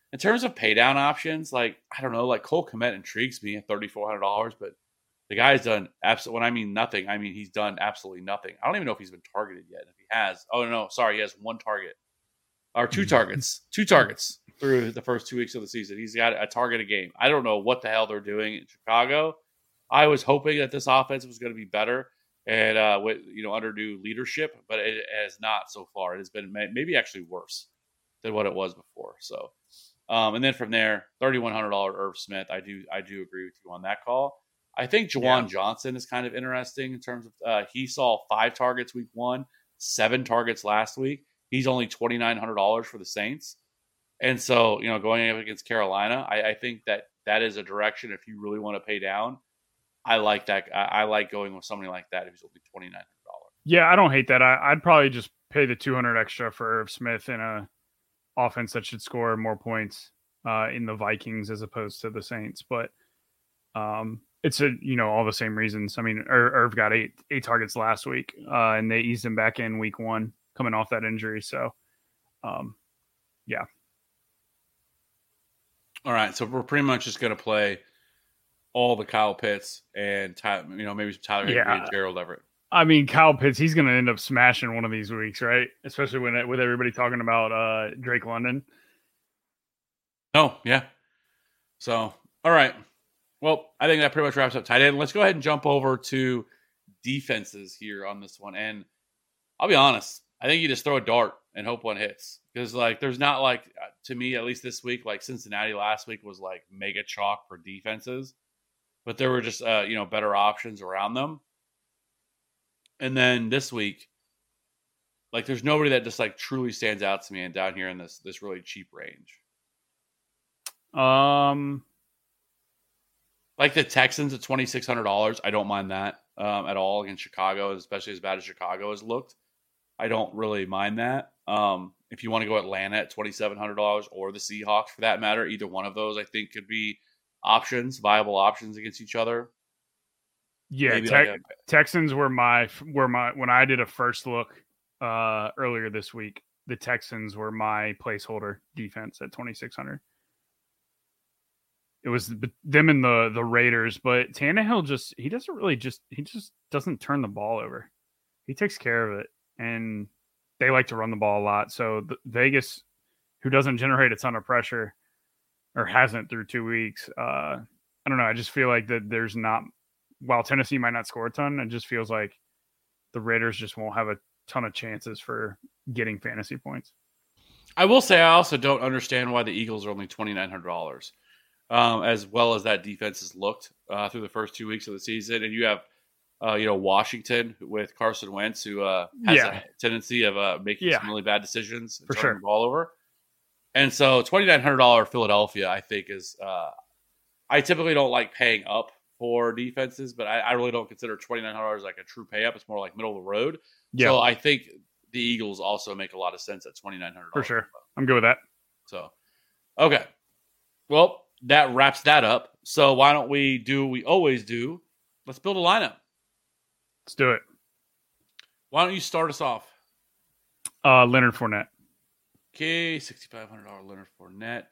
In terms of pay down options, like, I don't know, like Cole Kmet intrigues me at thirty-four hundred dollars, but the guy's done absolutely, when I mean nothing, I mean he's done absolutely nothing. I don't even know if he's been targeted yet. If he has, oh no, sorry, he has one target or two targets, two targets through the first two weeks of the season. He's got a target a game. I don't know what the hell they're doing in Chicago. I was hoping that this offense was going to be better and uh, with you know under new leadership, but it has not so far. It has been maybe actually worse than what it was before. So, um, and then from there, thirty-one hundred dollars Irv Smith. I do I do agree with you on that call. I think Jawan yeah. Johnson is kind of interesting in terms of uh, he saw five targets week one, seven targets last week. He's only twenty-nine hundred dollars for the Saints. And so, you know, going up against Carolina, I, I think that that is a direction if you really want to pay down. I like that. I, I like going with somebody like that if he's only twenty-nine hundred dollars. Yeah, I don't hate that. I, I'd probably just pay the two hundred extra for Irv Smith in a offense that should score more points uh, in the Vikings as opposed to the Saints. But um, it's a you know all the same reasons. I mean, Ir- Irv got eight eight targets last week, uh, and they eased him back in week one coming off that injury. So, um, yeah. All right, so we're pretty much just going to play all the Kyle Pitts and Ty, you know maybe some Tyler Higbee yeah. and Gerald Everett. I mean, Kyle Pitts, he's going to end up smashing one of these weeks, right? Especially when it, with everybody talking about uh, Drake London. Oh, yeah. So, all right. Well, I think that pretty much wraps up tight end. Let's go ahead and jump over to defenses here on this one. And I'll be honest, I think you just throw a dart and hope one hits. Because, like, there's not, like, to me, at least this week, like Cincinnati last week was, like, mega chalk for defenses. But there were just, uh, you know, better options around them. And then this week, like, there's nobody that just, like, truly stands out to me and down here in this this really cheap range. Um, Like the Texans at twenty-six hundred dollars, I don't mind that um, at all against Chicago, especially as bad as Chicago has looked. I don't really mind that. Um, if you want to go Atlanta at twenty-seven hundred dollars or the Seahawks for that matter, either one of those I think could be options, viable options against each other. Yeah, te- like a- Texans were my were my when I did a first look uh, earlier this week. The Texans were my placeholder defense at twenty-six hundred. It was them and the the Raiders, but Tannehill just he doesn't really just he just doesn't turn the ball over. He takes care of it, and they like to run the ball a lot. So the, Vegas, who doesn't generate a ton of pressure, or hasn't through two weeks, uh, I don't know. I just feel like that there's not. While Tennessee might not score a ton, it just feels like the Raiders just won't have a ton of chances for getting fantasy points. I will say I also don't understand why the Eagles are only twenty-nine hundred dollars, um, as well as that defense has looked uh, through the first two weeks of the season. And you have, uh, you know, Washington with Carson Wentz, who uh, has yeah. a tendency of uh, making yeah. some really bad decisions and for turning sure. the ball over. And so twenty-nine hundred dollars Philadelphia, I think, is uh, – I typically don't like paying up for defenses, but I, I really don't consider twenty-nine hundred dollars like a true pay up. It's more like middle of the road. Yeah. So I think the Eagles also make a lot of sense at twenty-nine hundred dollars. For sure. I'm good with that. So, okay. Well, that wraps that up. So why don't we do what we always do? Let's build a lineup. Let's do it. Why don't you start us off? Uh, Leonard Fournette. Okay, six thousand five hundred dollars Leonard Fournette.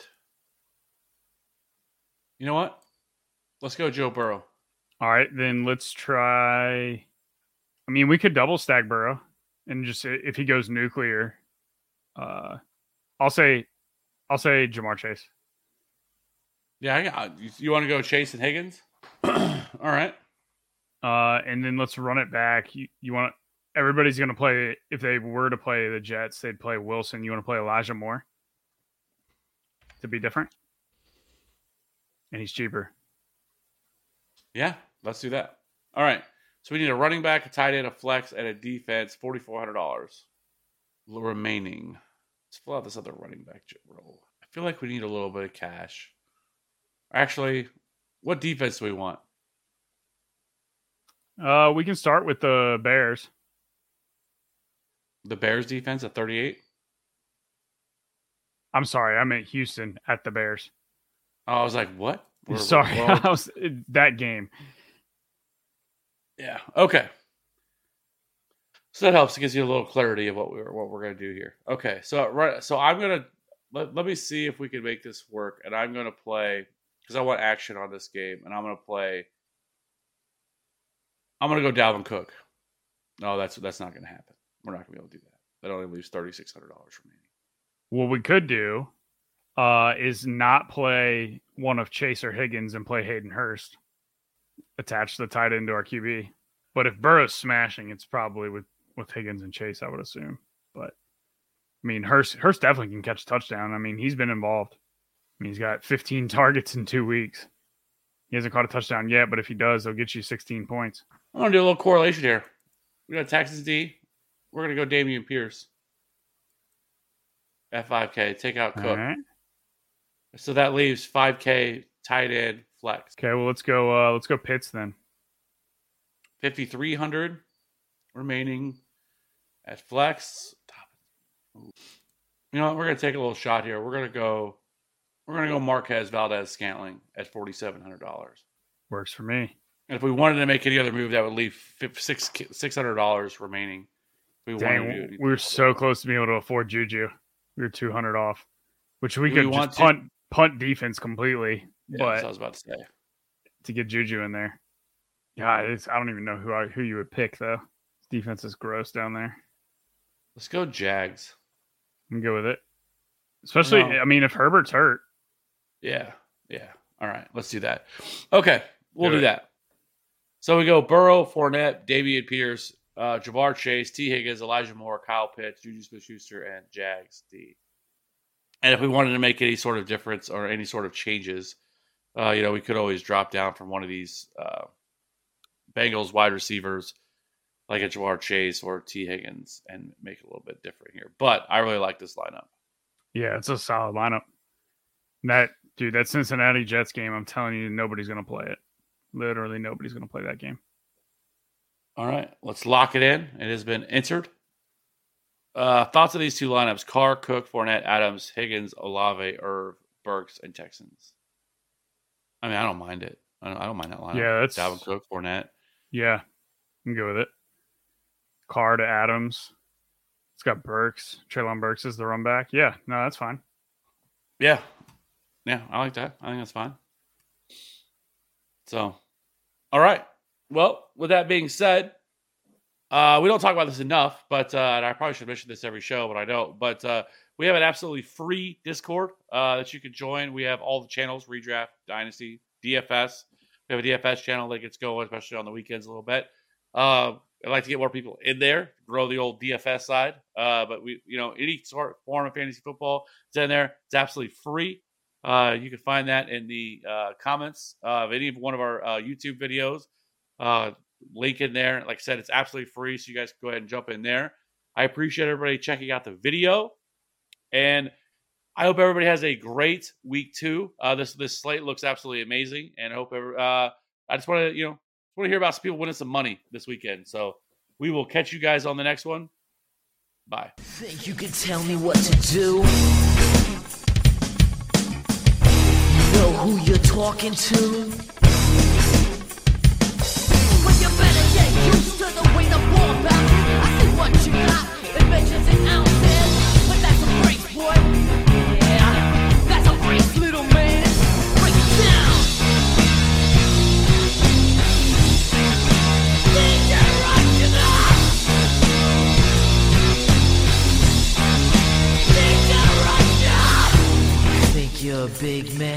You know what? Let's go Joe Burrow. All right, then let's try. I mean, we could double stack Burrow and just if he goes nuclear, uh, I'll say, I'll say Jamar Chase. Yeah, I got, you, you want to go Chase and Higgins? All right. Uh, and then let's run it back. You, you want everybody's going to play. If they were to play the Jets, they'd play Wilson. You want to play Elijah Moore to be different, and he's cheaper. Yeah, let's do that. All right. So we need a running back, a tight end, a flex, and a defense, four thousand four hundred dollars remaining. Let's fill out this other running back role. I feel like we need a little bit of cash. Actually, what defense do we want? Uh, we can start with the Bears. The Bears defense at thirty-eight? I'm sorry. I meant Houston at the Bears. Oh, I was like, what? We're, sorry. we're all... I was, that game. Yeah. Okay. So that helps. It gives you a little clarity of what we're what we're gonna do here. Okay. So right. So I'm gonna let, let me see if we can make this work. And I'm going to play, because I want action on this game, and I'm going to play, I'm going to go Dalvin Cook. No, that's that's not going to happen. We're not going to be able to do that. That only leaves thirty-six hundred dollars remaining. What we could do uh, is not play one of Chase or Higgins and play Hayden Hurst. Attach the tight end to our Q B. But if Burrow's smashing, it's probably with, with Higgins and Chase, I would assume. But, I mean, Hurst, Hurst definitely can catch a touchdown. I mean, he's been involved. I mean, he's got fifteen targets in two weeks. He hasn't caught a touchdown yet, but if he does, he'll get you sixteen points. I'm going to do a little correlation here. We got Texas D. We're going to go Dameon Pierce at five K. Take out Cook. All right. So that leaves five K tight end flex. Okay, well, let's go, uh, let's go Pitts then. fifty-three hundred remaining at flex. You know what? We're going to take a little shot here. We're going to go We're going to go Marquez Valdez-Scantling at forty-seven hundred dollars. Works for me. And if we wanted to make any other move, that would leave six six hundred dollars remaining. If we Dang, wanted to do we were so close to being able to afford Juju. We were two hundred off, which we Do could we just want to- punt punt defense completely. Yeah, but that's what I was about to say. to get Juju in there, yeah, it's, I don't even know who I, who you would pick though. Defense is gross down there. Let's go Jags. I'm good with it. Especially, No. I mean, if Herbert's hurt, Yeah, yeah. All right, let's do that. Okay, we'll Do do, it. that. So we go Burrow, Fournette, Dameon Pierce, uh, Jamar Chase, T. Higgins, Elijah Moore, Kyle Pitts, Juju Smith-Schuster, and Jags D. And if we wanted to make any sort of difference or any sort of changes, uh, you know, we could always drop down from one of these uh, Bengals wide receivers, like a Jamar Chase or T. Higgins, and make it a little bit different here. But I really like this lineup. yeah, it's a solid lineup. That dude, that Cincinnati Jets game, I'm telling you, nobody's going to play it. Literally, nobody's going to play that game. All right, let's lock it in. It has been entered. Uh, thoughts of these two lineups: Carr, Cook, Fournette, Adams, Higgins, Olave, Irv, Burks, and Texans. I mean, I don't mind it. I don't, I don't mind that lineup. Yeah, that's- Dalvin Cook, Fournette. Yeah, I'm good with it. Carr to Adams. It's got Burks. Treylon Burks is the run back. Yeah, no, that's fine. Yeah, yeah, I like that. I think that's fine. So, all right. Well, with that being said, uh, we don't talk about this enough, but uh, and I probably should mention this every show, but I don't. But uh, we have an absolutely free Discord uh, that you can join. We have all the channels: Redraft, Dynasty, D F S. We have a D F S channel that gets going, especially on the weekends a little bit. Uh, I'd like to get more people in there, grow the old D F S side. Uh, but we, you know, any sort of form of fantasy football, it's in there. It's absolutely free. Uh, you can find that in the uh, comments of any one of our uh, YouTube videos. Uh, link in there. Like I said, it's absolutely free, so you guys can go ahead and jump in there. I appreciate everybody checking out the video, and I hope everybody has a great week two. Uh, this this slate looks absolutely amazing, and I hope every, uh, I just want to you know want to hear about some people winning some money this weekend. So we will catch you guys on the next one. Bye. Think you can tell me what to do? Know who you're talking to? Well, you better get used to the way the ball bounces. I see what you got, it measures in ounces. But that's a brace, boy. Yeah, that's a brace, little man. Break it down. Think you're right enough. Think you're right enough. Think you're a big man.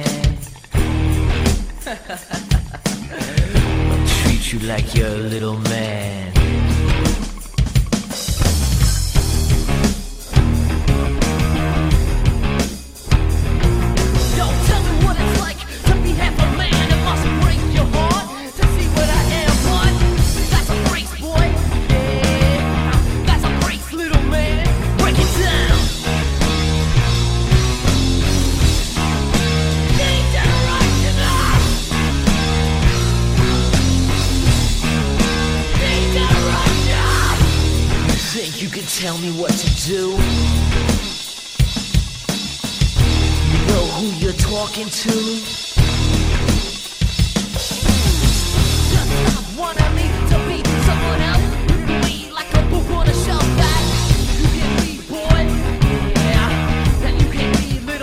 Treat you like you're a little man. Don't tell me what it's like to be half a man. It must break your heart to see what I am, but that's a brace, boy. Yeah, that's a brace, little man. Break it down. Think you're right enough. Think you're right enough. You think you can tell me what to do? You know who you're talking to? Just stop wanting me to be someone else. Be like a book on a shelf that you can be, boy. Yeah, that you can be, little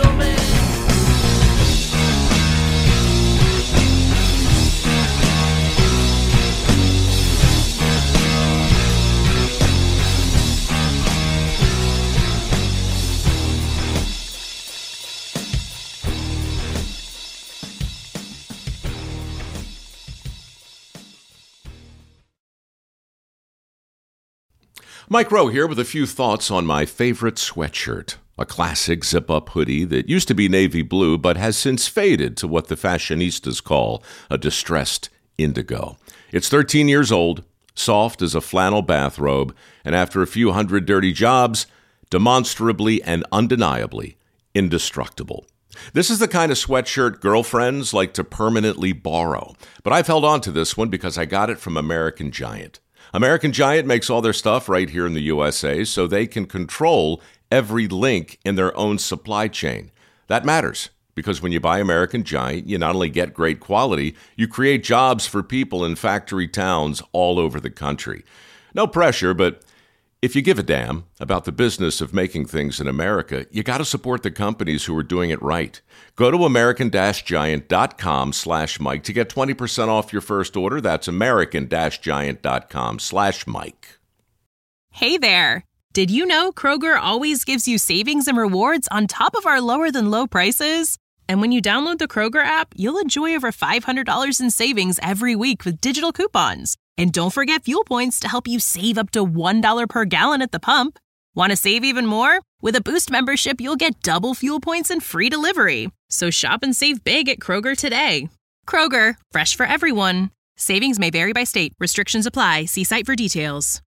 Mike Rowe here with a few thoughts on my favorite sweatshirt. A classic zip-up hoodie that used to be navy blue but has since faded to what the fashionistas call a distressed indigo. It's thirteen years old, soft as a flannel bathrobe, and after a few hundred dirty jobs, demonstrably and undeniably indestructible. This is the kind of sweatshirt girlfriends like to permanently borrow. But I've held on to this one because I got it from American Giant. American Giant makes all their stuff right here in the U S A so they can control every link in their own supply chain. That matters because when you buy American Giant, you not only get great quality, you create jobs for people in factory towns all over the country. No pressure, but if you give a damn about the business of making things in America, you got to support the companies who are doing it right. Go to american-giant.com slash Mike to get twenty percent off your first order. That's american-giant.com slash Mike. Hey there! Did you know Kroger always gives you savings and rewards on top of our lower-than-low prices? And when you download the Kroger app, you'll enjoy over five hundred dollars in savings every week with digital coupons. And don't forget fuel points to help you save up to one dollar per gallon at the pump. Want to save even more? With a Boost membership, you'll get double fuel points and free delivery. So shop and save big at Kroger today. Kroger, fresh for everyone. Savings may vary by state. Restrictions apply. See site for details.